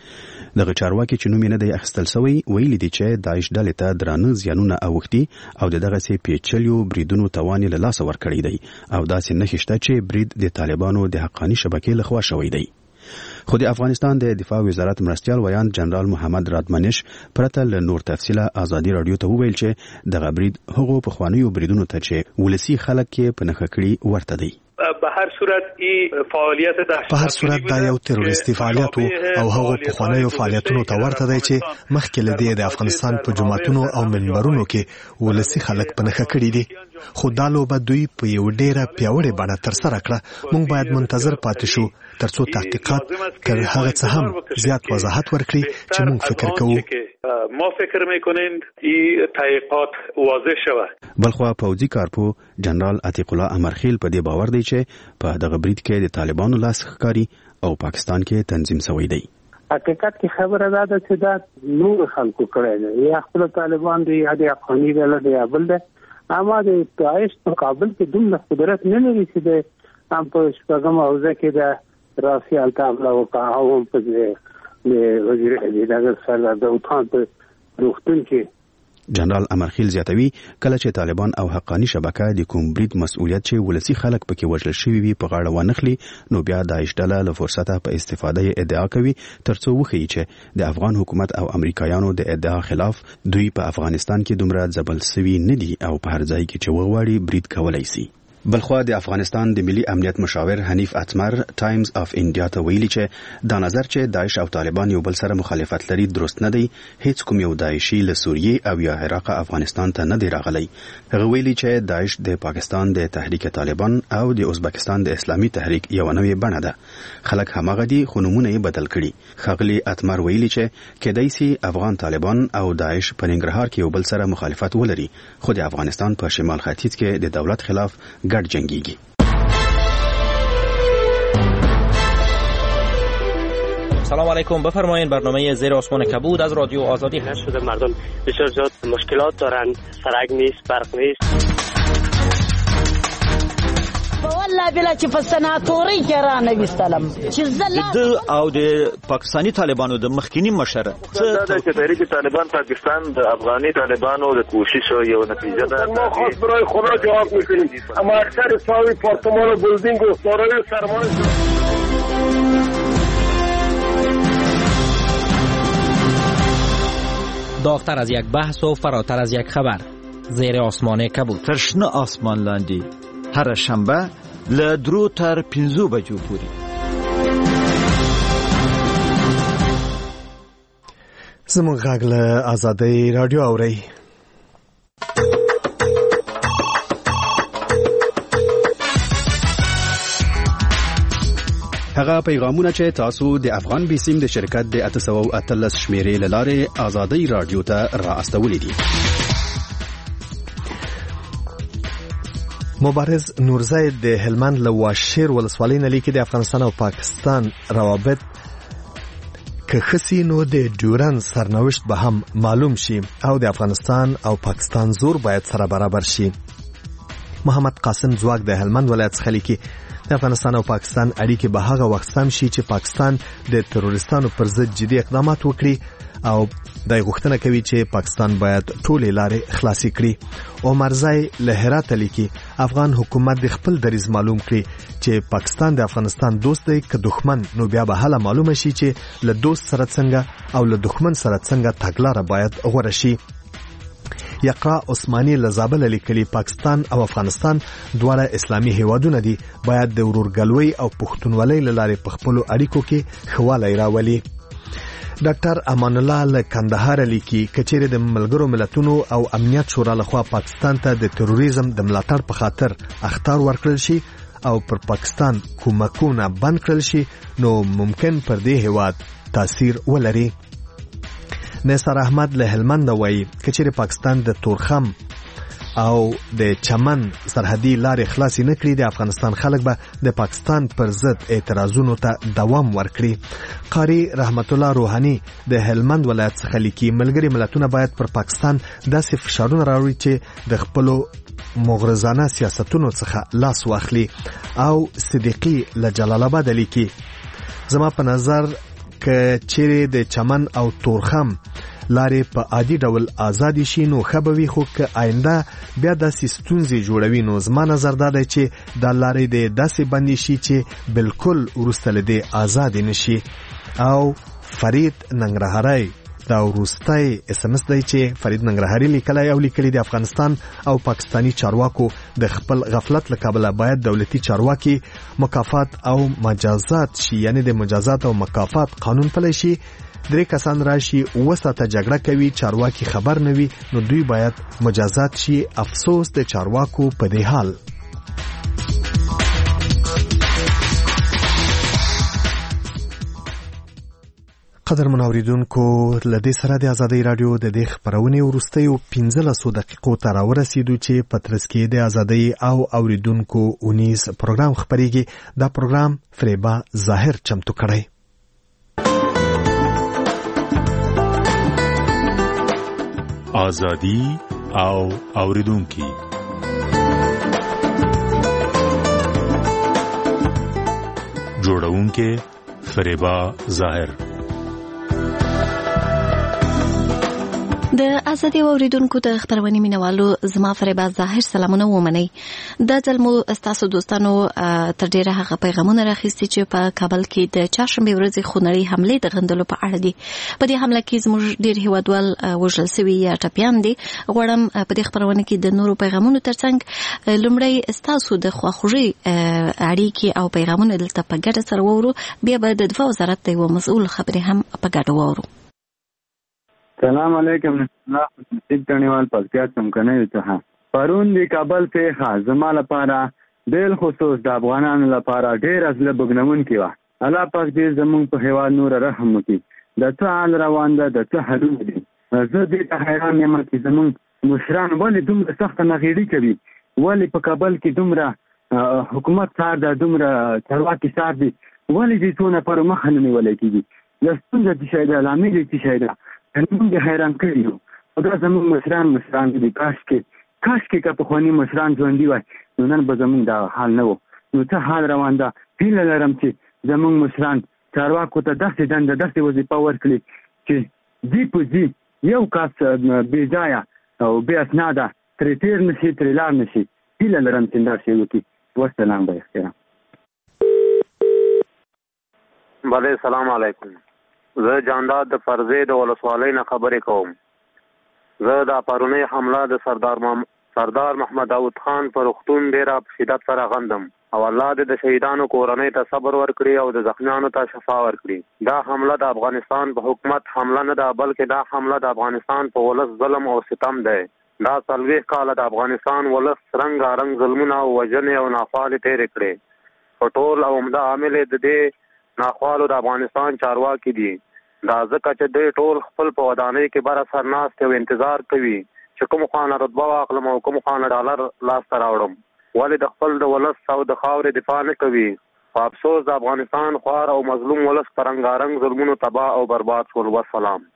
دغه چارواکي چې نوم یې نه دی اخیستل سوی ویلي دي چې داعش ډلې ته درانه زیانونه اوښتي او د دغسې پیچلیو بریدونو توان یې له لاسه ورکړی دی او داسې نښې شته چې برید د طالبانو د حقاني شبکې لخوا شوی دی. خو د افغانستان د دفاع وزارت مرستیال ویان جنرال محمد رادمنش پرته له نور تفصیله آزادي رادیو ته وویل چې دغه برید هغو پخوانیو بریدونو ته چې ولسي خلک یې په نښه کړي ورته دی. به هر صورت ای فعالیت دهشتګردي په هر صورت دا یو تروریستي فعالیت او هغه پخوانیو فعالیتونو ته ورته دی چې مخکې له دې د افغانستان په جماعتونو او منبرونو کې ولسي خلک په نښه کړي دي. خو دا لوبه دوی په یو ډیره پیاوړې بڼه ترسره کړه. موږ باید منتظر پاتې شو ترڅو تحقیقات تر هغه څه هم زیات وضاحت ورکړي چې موږ فکر کوو. ما فکر میکنند این تحقیقات واضح شود. بلخوا پوځي کارپو جنرال عتیق الله امرخیل په دې باور دی چې په دغه برید کې د طالبانو لاس ښکاري او پاکستان کې تنظیم شوی دی. حقیقت کې خبره ده چې دا نور خلکو کړی دی یا خپل طالبان دی یا د افغاني ډله دی یا بل دی اما د داعش په مقابل کې دومره قدرت نه لري چې د هم په شپږم حوزه کې د راسي الطابله وکړه او هم په وزیر دغه سره د اوتان په روغتون کې جنرال امرخیل زیاتوي کله چې طالبان او حقانی شبکه د کوم برید مسؤلیت چې ولسی خلک پکې وژل شوی وي په غاړه ونخلي نو بیا داعش ډله له فرصته په استفاده ادعا کوي ترڅو وښیي چې د افغان حکومت او امریکایانو د ادعا خلاف دوی په افغانستان کې دومره ځبل سوي نه دي او په هر ځای کې چې وغواړي برید کولای شي. بلخوا د افغانستان د ملي امنیت مشاور حنیف اتمر ټایمز اف انډیا ته ویلي چې دا نظر چې داعش او طالبان یو بل سره مخالفت لري درست نه دی. هیڅ کوم یو داعشي له سوریې او یا عراق افغانستان ته نه دی راغلی. هغه ویلي چې داعش د پاکستان د تحریک طالبان او د ازبکستان د اسلامي تحریک یو نوې بڼه ده. خلک هماغه دي خو نومونه یې بدل کړي. ښاغلي اتمر ویلي چې کېدای سي افغان طالبان او داعش په ننګرهار کې یو بل سره مخالفت ولري خو د افغانستان په شمال ختیځ کې د دولت خلاف ګډ جنگیږي. سلام علیکم، بفرمایید. برنامه زیر آسمان کبود از رادیو آزادی هست. شده مردم بسیار زیاد مشکلات دارن، سرک نیست، برق نیست. والله بلا چې په سناتوري کې را نويستلم چې زله او د پاکستانی طالبانو د مخکینی مشر څه د تحریک طالبان پاکستان د افغاني طالبانو د کوشش یو نتیجه ده. ما خاص برای خدا جواب میکنیم اما اکثر ساوی پارتمان و بلدینگ و سارای سرمایه داغتر از یک بحث و فراتر از یک خبر. زیر آسمان کبود. تشنه آسمان لاندی هر شنبه له درو تر پنځو بجو پورې. زموږ غږ له آزادۍ رادیو اورئ. هغه پیغامونه چې تاسو د افغان بیسیم د شرکت د اته سوه او اتلس شمیرې له لارې آزادۍ رادیو ته را استولي دي. مبارز نورزای د هلمند له واشیر ولسوالۍ نه لیکي د افغانستان او پاکستان روابط که خسي نو د ډیورن سرنوشت به هم معلوم شي او د افغانستان او پاکستان زور باید سره برابر شي. محمد قاسم زواک د هلمند ولایت څخه لیکي د افغانستان او پاکستان اړیکې به هغه وخت سم شي چې پاکستان د تروریستانو پر ضد جدي اقدامات وکړي او دای غوښتنه کوي چې پاکستان باید ټولې لارې خلاصې کړي. عمر زای له هرات لیکي افغان حکومت د خپل دریځ معلوم کړي چې پاکستان د افغانستان دوست دی که دښمن نو بیا به هله معلومه شي چې له دوست سره څنګه او له دښمن سره څنګه تګلاره باید غوره شي. یقرا عثماني له زابل لیکلي پاکستان او افغانستان دواړه اسلامي هیوادونه دي باید د ورورګلوۍ او پښتونولۍ له لارې په خپلو اړیکو کې ښه والی راولي. ډاکټر امان الله له کندهار لیکي کچېرې د ملګرو ملتونو او امنیت شورا لخوا پاکستان ته د تروریزم د ملاتړ په خاطر اخطار ورکړل شي او پر پاکستان کومکونه بند کړل شي نو ممکن پر دې هیواد تاثیر ولري. نثار احمد له هلمند وایي کچېرې پاکستان د تورخم او د چمن سرحدي لارې خلاصې نه کړي د افغانستان خلک به د پاکستان پر ضد اعتراضونو ته دوام ورکړي. قاری رحمت الله روحانی د هلمند ولایت څخه لیکي ملګري ملتونه باید پر پاکستان داسې فشارونه راوړي چې د خپلو مغرضانه سیاستونو څخه لاس واخلي. او صدیقي له جلال آباد لیکي زما په نظر که چیرې د چمن او تورخم لارې په عادي ډول آزادي شي نو ښه به وي خو که آینده بیا داسې ستونزې جوړوي نو زما نظر دا دی چې دا لارې د داسې بندي شي چې بالکل وروسته له دې آزادي نشي. او فرید ننګرهاري دا وروستی اس ام اس دی چې فرید ننګرهاري لیکلی او لیکلی د افغانستان او پاکستانی چارواکو د خپل غفلت له کبله باید دولتي چارواکي مکافات او مجازات شي یعنی د مجازات او مکافات قانون پلی شي. درې کسان راشي وساته جګړه کوي چارواکي خبر نه وي نو دوی باید مجازات شي. افسوس د چارواکو په دې حال. قدر منوریدونکو لدې سره د آزادۍ رادیو د دې خبرونې وروستیو پنځلسو دقیقو ته راورسېدو چې په ترڅ کې د آزادۍ او اوریدونکو اونیز پروګرام خپرېږي. دا پروګرام فریبا ظاهر چمتو کړی. ازادي او اوریدونکي. جوړونکي فریبا ظاهر. د ازادي اوریدونکو د خبرونې مینوالو زما فریبا ظاهر سلامونه ومنئ. د ځلمو استاسو دوستانو تر ډیره هغه پیغامونه راخیستي چې په کابل کې د چهارشنبه ورځې خونړۍ حملې د غندلو په اړه دي. په دې حمله کې زموږ ډیر هیوادوال وژل شوي یا ټپیان دي. غواړم په دې خبرونه کې د نورو پیغامونو ترڅنګ لومړی استاسو د خواخوږۍ اړیکې او پیغامونه دلته په ګډه سره وورو، بیا به د دفاع وزارت د یو مسؤل خبرې هم په ګډه وورو. سلام علیکم. نصیب تڼیوال پکتیا څمکنیو څخه. پرون د کابل پیښه زما لپاره بل خصوص د افغانانو لپاره ډېره زړه بوږنونکې وه. الله پاک دې زموږ په هېواد نور رحم وکړي. د څه حال روان ده، د څه حالونه دي. زه دې ته حیران یم چې زموږ مشران ولې دومره سخته نغېړي کوي، ولې په کابل کې دومره حکومت څار ده، دومره چارواکي څار دي، ولې دې څو نفرو مخه نه نیولی کېږي. د ستونزه څه شی ده، لامل یې څه شی ده، موږ حیران کړي یو. او دا زموږ مشران مشران دي. کاشکې کاشکې که پخواني مشران ژوندي وای نو نن به زموږ دا حال نه و. نو څه حال روان ده. هیله لرم چې زموږ مشران چارواکو ته داسې دنده داسې وظیفه ورکړي چې ځي په ځي یو کس بې ځایه او بې اسناده ترې تېر نه شي، ترې لاړ نه شي. هیله لرم چې دا شی وکړي. والسلام به احترام. بله سلام علیکم. زه جانداد د فرزې د ولسوالۍ نه خبرې کوم. زه د پرونۍ حمله د سردار مم... سردار محمد داود خان پر روغتون ډېره په شدت سره غندم او الله دې د شهیدانو کورنۍ ته صبر ورکړي او د زخمیانو ته شفا ورکړي. دا حمله د افغانستان په حکومت حمله نه ده، بلکې دا حمله د افغانستان په ولس ظلم او ستم دی. دا څلوېښت کاله د افغانستان ولس رنګارنګ ظلمونه او وژنې او ناخوالې تېرې کړې. په ټول او عمده عامل د دې ناخوالو د افغانستان چارواکي دي. دا ځکه چې دوی ټول خپل په ودانۍ کې بره سر ناست او انتظار کوي چې کوم خانه رتبه واخلم او کوم خانه ډالر لاسته راوړم. ولې د خپل د ولس او د خاورې دفاع نه کوي؟ په افسوس د افغانستان خوار او مظلوم ولس په رنګارنګ ظلمونو تباه او برباد شول. وسلام.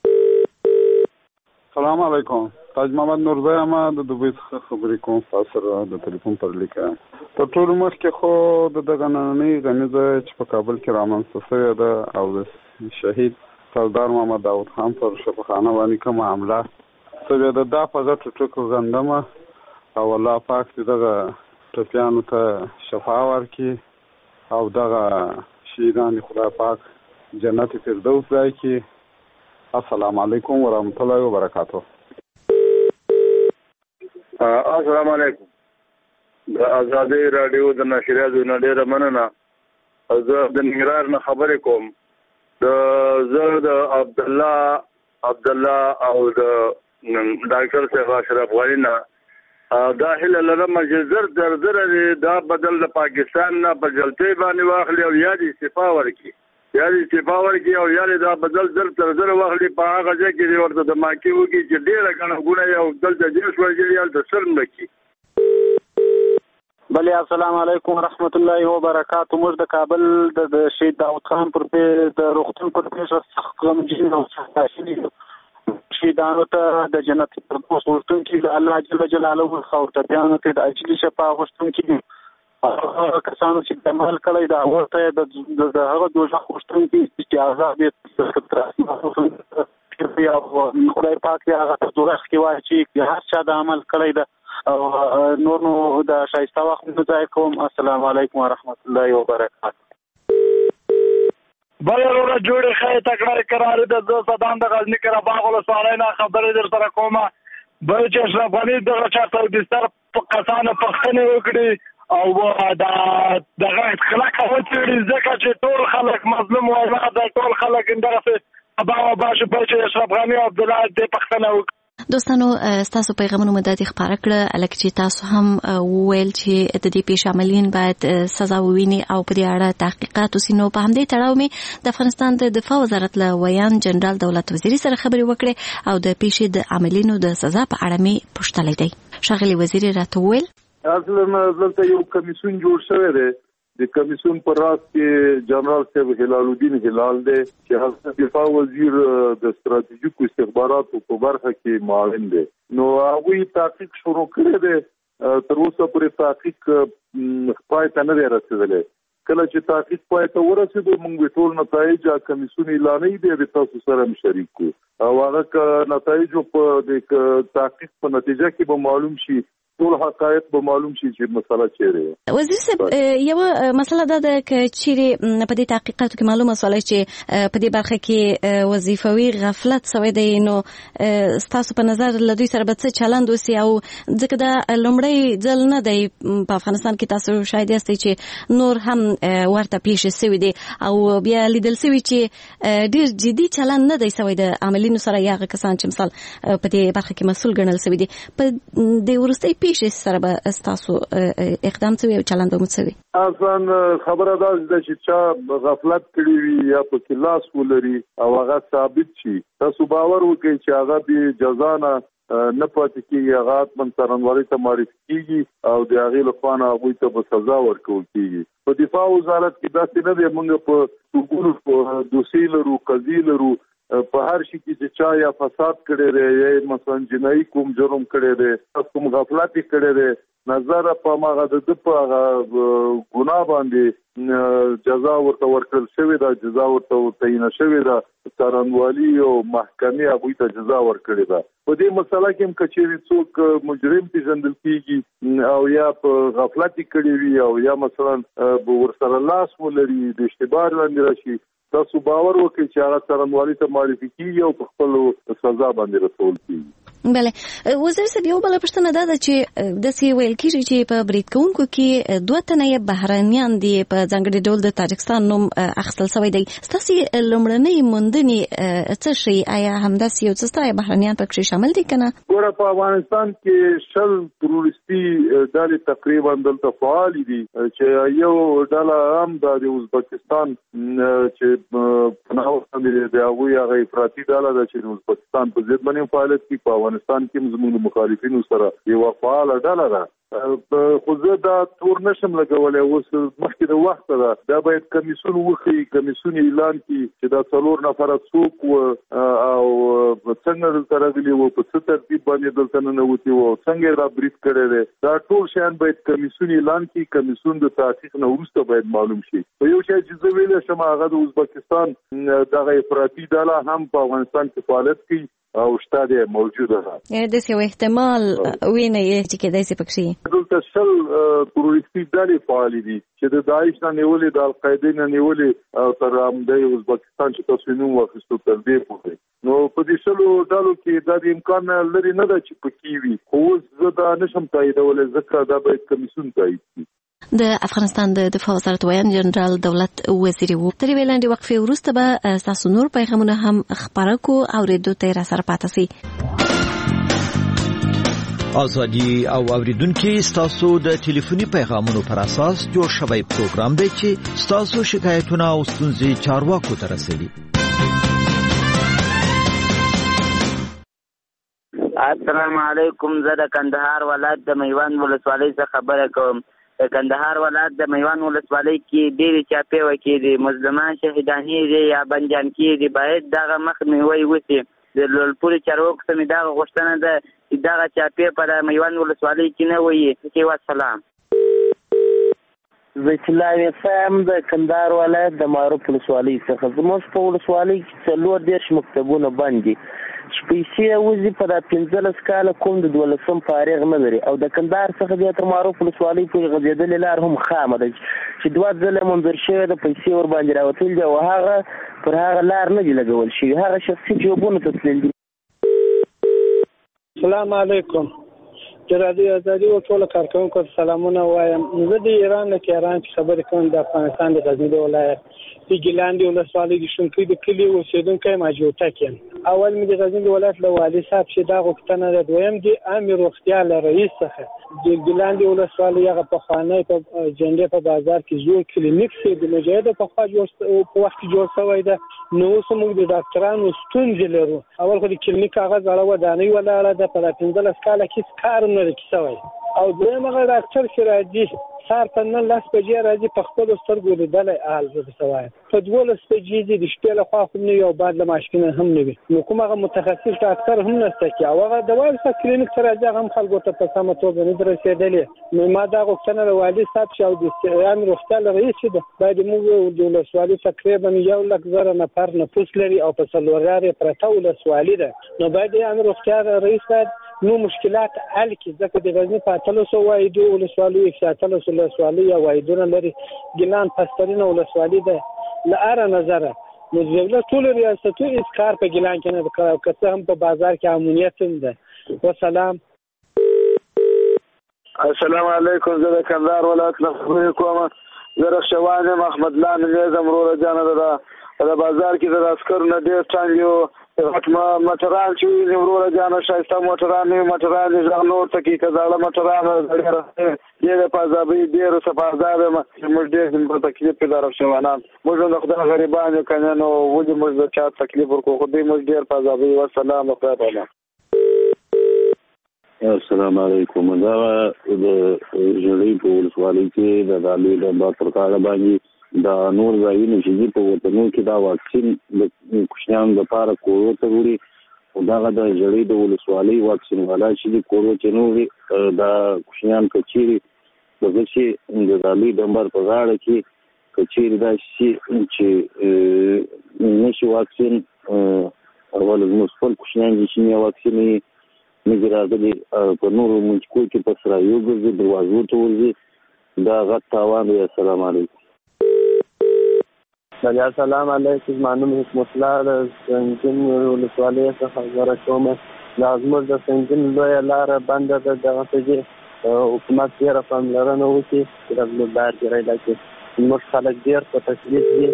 سلام علیکم. تاج محمد نورزی اما د دوبۍ څخه خبرې کوم. تاسو سره د ټلیفون پر لیکه تر ټولو مخکې خو د دغه نننۍ غمیزه چې په کابل کې رامنځته شوې ده او د شهید سردار محمد داود خان پر شفاخانه باندې کومه حمله شوې ده، دا په غټو ټکو غندمه او الله پاک دې دغه ټپیانو ته شفا ورکړي او دغه شهیدان خدای پاک جنت فردوس ځای کړي. السلام علیکم ورحمت الله وبرکاته. السلام علیکم. د ازادي رادیو د نشریاتو نه ډیره مننه. زه د ننګرهار نه خبرې کوم. د زه د عبد الله عبد الله او د ډاکټر صاحب اشرف غنی نه دا هیله لرم چې زر در زر دا بدل د پاکستان نه په جلتې باندې واخلي او یا دې استعفا ورکړي یا دې استعفا ورکړي او یا دا بدل زر در زر واخلي په هغه ځای کې ورته د ماکي وکړي چې ډېره ګڼه ګوڼه یو دلته جیش ورګړي یا د سر نه کړي. بله السلام علیکم ورحمت الله وبرکاته. موږ د کابل د شهید داود خان پر د روغتون پر پیښه سخت غمجن او سختاشي شهیدانو ته د جنت فردوس غوښتونکي د الله جل جلاله خاور ته بیانو ته د اجلي شفا غوښتونکي هغه کسانو چې د عمل کړی دا ورته د هغه دوزخ غوښتونکي چې عذاب یې او خدای پاک یې هغه ته دوزخ کې واچي چې هر چا د عمل کړی ده او نور نو د شایسته وخت نه ځای کوم. السلام علیکم ورحمت الله وبرکاته. بل وروره جوړې خې تکړه قرار د زه صدام د غزنی کرا باغ ولسوالۍ نه خبرې در سره کومه. بل چې اشرف غنی دغه چاته د ستر په کسانو پښتنه وکړي او دا دغه اخلاق وڅېړي ځکه چې ټول خلک مظلوم وای نه دا ټول خلک اندغه ابا باشه په چې اشرف غنی او عبد الله د پښتنه وکړي. دوستانو تاسو پیغامونه مدد خبره کړه الکه چې تاسو هم ویل چې د دې پیښ عملین باید سزا وویني او په دې اړه تحقیقات وسینو. په همدې تړاو مې د افغانستان د دفاع وزارت له ویان جنرال دولت وزیری سره خبرې وکړې او د پیښې د عملینو د سزا په اړه مې پوښتلې دی. ښاغلي وزیری راته وویل اصل ما دلته یو کمیسیون جوړ شوی دی د کمیسیون پر راس کې جنرال صاحب هلال الدین هلال دی چې حضرت دفاع وزیر د ستراتیژیکو استخباراتو په برخه کې معاون دی. نو هغوی تحقیق شروع کړی دی، تر اوسه پورې تحقیق پای ته نه دی رسېدلی. کله چې تحقیق پای ته ورسېدو موږ ټول نتایج کمیسیون اعلانوي دی د تاسو سره هم شریک کړو او هغه نتایجو په د تحقیق په نتیجه کې به معلوم شي، ټول حقایق به معلوم شي چې مسله چیرې. وزیر صاحب یو مسله دا ده چې چیرې په دې تحقیقاتو کې معلومه سواله چې په دې برخه کې وظیفوي غفلت شوی دی، نو ستاسو په نظر له دوی سره به څه چلند وسي؟ او ځکه دا لومړی ځل نه دی په افغانستان کې، تاسو شاید یاستئ چې نور هم ورته پیښې شوي دي او بیا لیدل شوي چې ډېر جدي چلند نه دی شوی د عاملینو سره، یا هغه کسان چې مثال په دې برخه کې مسؤل ګڼل شوي دي. په دې وروستۍ پیښې سره به ستاسو اقدام څه وي او چلند به مو څه وي؟ اصلا خبره دا ده چې چا غفلت کړی وي یا په کې لاس ولري او هغه ثابت شي، تاسو باور وکړئ چې هغه به جزا نه نه پاتې کېږي، هغه حتماً څارنوالۍ ته معرفي کېږي او د هغې لخوا نه هغوی ته به سزا ورکول کېږي. په دفاع وزارت کې داسې نه دی، موږ په ټولو دوسیې لرو، قضیې لرو، په هر شي کې چې چا یا فساد کړی دی یا مثلا جنایي کوم جرم کړی دی، کوم غفلت یې کړی دی، نظر په هغه د ده په هغه ګناه باندې جزا ورته ورکړل شوې ده، جزا ورته تعینه شوې ده، څارنوالي او محکمې هغوی ته جزا ورکړې ده. په دې مسله کې هم که چېرې څوک مجرم پېژندل کېږي او یا په غفلت یې کړی وي او یا مثلا ورسره لاس ولري، د اشتباه لاندې راشي، تاسو باور وکړئ چې هغه څارنوالۍ ته معرفي کېږي او په خپلو سزا باندې رسول کېږي. بله وزیر صاحب، یو بله پوښتنه دا ده چې داسې ویل کېږي چې په برید کوونکو کې دوه تنه یې بهرنیان دي، په ځانګړي ډول د تاجکستان نوم اخیستل شوی دی. ستاسې لومړنۍ موندنې څه شي؟ آیا همداسې یو څه ستا بهرنیان پکې شامل دي که نه؟ ګوره په افغانستان کې شل تروریستي ډلې تقریبا دلته فعالې دي، چې یو ډله هم د ازبکستان چې په ناوه باندې د هغوی هغه افراطي ډله ده چې د ازبکستان په ضد باندې فعالیت کوي. په افغانستان کې هم زموږ د مخالفینو سره یوه فعاله ډله ده، خو زه دا تور نشم لګولی، اوس مخکې د وخته ده، دا باید کمیسیون وښیي، کمیسیون اعلان کړي چې دا څلور نفره څوک وو او څنګه دلته راغلي وو، په څه ترتیب باندې دلته ننوتي وو، څنګه یې را برید کړی دی. دا ټول شیان باید کمیسیون اعلان کړي، کمیسیون د تحقیق نه وروسته باید معلوم شي. په یو شی چې زه ویلی شم هغه د ازبکستان دغه افراطي ډله هم په افغانستان کې فعالیت کوي او شته دی، موجوده ده. داسې یو احتمال وینئ چې کېدای شي پکې دلته شل تروریستي ډلې فعالې دي چې د داعش نه نیولې، د القاعدې نه نیولې او تر همدې ازبکستان چې تاسو نوم واخیستو تر دې پورې. نو په دې شلو ډلو کې دا د امکان لري نه ده چې پکې وي، خو اوس زه دا نشم تاییدولی، ځکه دا باید کمیسیون تایید کړي. د افغانستان د دفاع وزارت ویان جنرال دولت وزیری وو. تر یوې لنډې وقفې وروسته به ستاسو نور پیغامونه هم خپاره کړو، اورېدو ته یې راسره پاتې سئ. ازادي او اوریدونکو ستاسو د ټلیفوني پیغامونو پر اساس جوړ شوی پروګرام دی چې ستاسو شکایتونه او ستونزې چارواکو ته رسوي. السلام علیکم، زه د کندهار ولایت د میوند ولسوالۍ څخه خبره کوم. د کندهار ولایت د میوند ولسوالۍ کې ډېرې چاپې وکې دي، مظلومان شهیدانې دي یا بندیان کېږي، باید دغه مخنیوی وشي. د لوړپوړي چارواکو ته مې دغه غوښتنه ده چې دغه چاپې په میوند ولسوالۍ کې نه وي. کې وسلام. زه چې لاویم د کندهار ولایت د معروف ولسوالۍ څخه. زموږ په ولسوالۍ کې څلور دېرش مکتبونه بند دي چې پیسې وځي په دا پنځلس کاله کوم د دولسم فارغ نه لري، او د کندهار څخه بیا تر معروف ولسوالۍ پورې غځېدلې لار هم خامه ده چې دوه ځله منظور شوې ده، پیسې ورباندې راوتلي دي او هغه پر هغه لار نه دي لګول شوي، هغه شخصي جوبونو ته تللي دي. السلام علیکم، د رادیو ازادي او ټولو کارکوونکو ته سلامونه وایم. زه د ایران له تهران څخه خبرې کوم، د افغانستان د غزني ولایت د ګیلان د ولسوالۍ د شونکۍ د کلي اوسېدونکی یم، اجوتک یم. اول مې د غزني ولایت له والي صاحب چې دا غوښتنه ده، دویم د عامې روغتیا له رئیس څخه د ګیلان د ولسوالۍ هغه پخوانی په جنډې په بازار کې زوړ کلینیک چې د مجاهدو پخوا په وخت کې جوړ شوی ده، نو اوس موږ د ډاکټرانو ستونزې لرو. اول خو د کلینیک هغه زړه ودانۍ ولاړه ده، په دا پنځلس کاله کې کار نه دی شوی، او دویم هغه ډاکټر چې راځي سهار په نه لس بجې راځي په خپلو سترګو لیدلی حال زه درته وایم په دولس بجې دي د شپې لخوا خو نه یو باد له ماشکینه هم نه وي نو کوم هغه متخصص ډاکټر هم نشته چې او هغه دوا څه کلینیک ته راځي هغه هم خلکو ته په سمه توګه نه دي رسېدلې نو ما دا غوښتنه د والي صاحب چې او د عام روغتیا له رئیس چې ده باید موږ د ولسوالۍ تقریبا یو لک زره نفر نفوس لري او په څلور لارې پرته ولسوالي ده نو باید د عام روغتیا رئیس باید نو مشکلات حل کړي ځکه د غزني په اتلسو وایدو ولسوالۍ کې اتلسو ولسوالۍ یا وایدونه لري ګیلان پسترینه ولسوالۍ ده له هر نظره نو دولت ټول ریاستو هیڅ کار په ګیلان کې نه کړو که څه هم په بازار کې امنیت هم ده وسلام السلام علیکم زه د کندهار ولایت نه خبرې کوم زه رخشوان یم احمد الله نومې یم وروره جانه ده د بازار کې د عسکرو نه ډېر ټانګ یو موټران چې وي وروره جانه ښایسته موټران نوي موټران دي غږ نور ټکي که زاړه موټران ډېر پازابۍ ډېر سپازاب یم موږ ډېر په تکلیف کې د رخشوانان موږ د خدای غریبان یو که نه نو ولې موږ د چا تکلیف ورکړو خو دوی موږ ډېر پازابۍ وسلام د خدای په امان السلام علیکم دا د ژړۍ په ولسوالۍ کې د دالۍ ډمبا پر کاله باندې دا نور ځایونه چې دي په وطنو کې دا واکسین د کوچنیانو لپاره کورو ته وړي او دغه د ژړۍ د ولسوالۍ واکسین والا چې دي کورو کې نه وړي دا کوچنیان که چیرې دغه چې د دالۍ ډمبر په غاړه کې که چیرې دا شي چې نشي واکسین اول زموږ خپل کوچنیان چې نه واکسین یې نه دي راغلي په نورو منطقو کې په سرایو ګرځي دروازو ته ورځي دا غټ تاوان دی. السلام علیکم. السلام علیکم. مانوم حکمت الله د سنجن ولسوالۍ څخه خبره کوم. دا زموږ د سنجن لویه لاره بنده ده دغه ته چې حکومت ډېره پاملرنه وکړي چې د بلوبار کې رایده کړي زموږ خلک ډېر په تکلیف دي.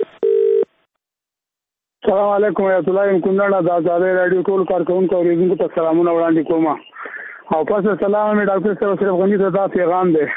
السلام علیکم رحمت الله یم کونډه د آزادۍ راډیو ټول کارکونکو اوریدونکو ته سلامونه وړاندې کوم او پس سلام مې ډاکټر صاحب اشرف غني ته دا پیغام دی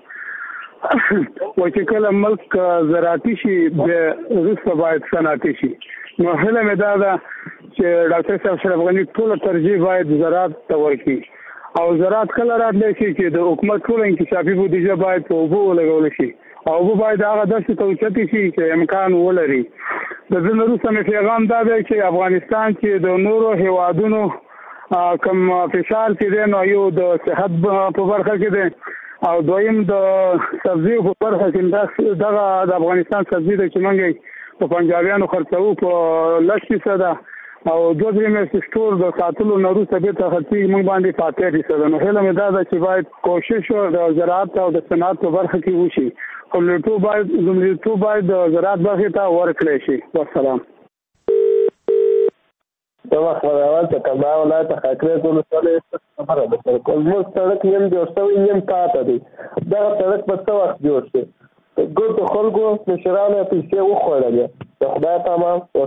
و چې کله ملک زراعتي شي د وروسته باید صنعتي شي نو هیله مې دا ده چې ډاکټر صاحب اشرف غني ټوله ترجیح باید زراعت ته ورکړي او زراعت کله راتلی شي چې د حکومت ټوله انکشافي بودیجه باید په اوبو ولګول شي او اوبه باید هغه داسې توچتې شي چې امکان ولري. د دې نه وروسته مې پیغام دا دی چې افغانستان کې د نورو هیوادونو کوم فشار چې دی نو یو د صحت په برخه کې دی او دویم د سبزیو په برخه کې دغه د افغانستان سبزي د چې موږ په پنجابیانو خرڅوو په لس فیصده او دوه درې میاشتې سټور د ساتلو نه وروسته بېرته خرڅېږي موږ باندې په اتیا فیصده. نو هیله مې دا ده چې باید کوشش د زراعت او د صنعت په برخه کې وشي خو لومړیتوب باید لومړیتوب باید د زراعت برخې ته ورکړی شي. والسلام. دا وخت راوړل چې کله ولایت خاکریز ولسوالۍ خبره ده چې موږ سړک نیم جوړ شوی نیم پاته دی دا سړک په څه وخت جوړ شي ګوتو خلکو مشرانو پیسې وخوړلې د خدای په امان.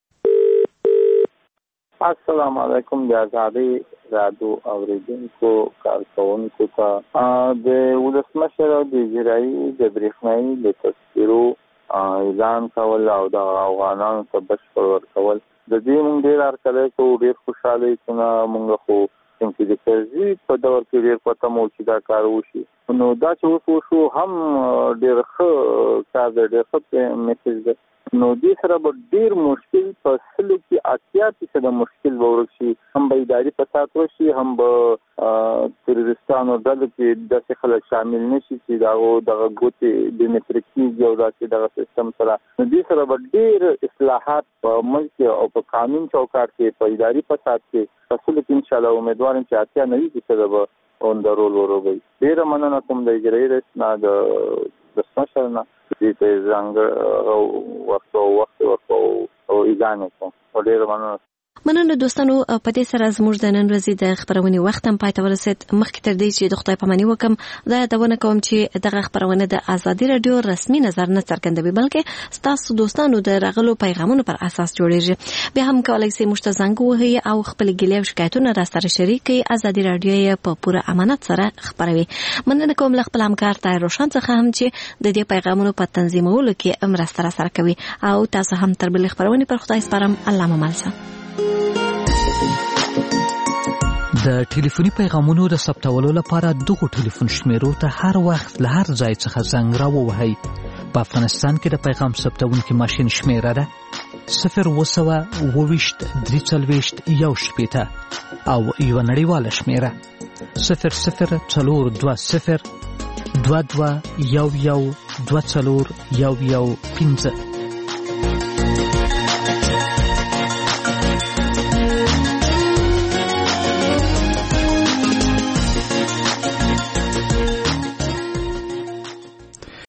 السلام علیکم د آزادۍ راډیو اوریدونکو کارکونکو ته د ولسمشر د اجرایي د برېښنایي د تذکرو اعلان کول او د افغانانو ته بشپړ ورکول د دې موږ ډېر هرکلی کوو ډېر خوشحاله یو چې نه موږ خو چې د کرزي په دور کې ډېر پته مو چې دا کار وشي نو دا چې اوس وشو هم ډېر ښه کار دی ډېر ښه میسج دی نو دې سره به ډېر مشکل په سلو کې اتیا فیصده مشکل به ورک شي هم به اداري فساد وشي هم به تروریستانو ډلو کې داسې خلک شامل نه شي چې دغه دغه ګوتې بیومټریک کېږي او داسې دغه سیستم سره نو دې سره به ډېر اصلاحات په ملک او په قانون چوکاټ کې په اداري فساد کې په سلو کې انشاءالله امیدوار یم چې اتیا نوي فیصده به اون د رول وروبئ. ډېره مننه کوم د اجرایي رئیس نه د ولسمشر نه دې ته ځانګړی ورته وخت ورکړو او اعلان یې کړو. ډېره مننه. مننه دوستانو په دې سره زموږ د نن ورځې د خبرونې وخت هم پای ته ورسید. مخکې تر دې چې د خدای پاماني وکم دا یادونه کوم چې دغه خبرونه د آزادي رادیو رسمي نظر نه څرګندوي بلکې ستاسو دوستانو د راغلو پیغامونو پر اساس جوړیږي. بیا هم کولای شئ موږ ته زنګ ووهئ او خپل ګیلې او شکایتونه را سره شریک کړئ. آزادي رادیو یې په پوره امانت سره خبروي. مننه کوم له خپل همکار طاهر روشن څخه هم چې د دې پیغامونو په تنظیمولو کې مرسته را سره کوي او تاسو هم تر بلې خبرونه پر خدای سپارم. الله مو مل شه. د ټلیفوني پیغامونو د ثبتولو لپاره دغه ټلیفون شمیرو ته هر وخت له هر ځای څخه زنګ راووهئ. په افغانستان کې د پیغام ثبتونکي ماشین شمیره ده صفر اوه سوه اوه ویشت درې څلوېښت یو شپېته او یوه نړیواله شمیره صفر صفر څلور دوه صفر دوه دوه یو یو دوه څلور یو یو پنځه.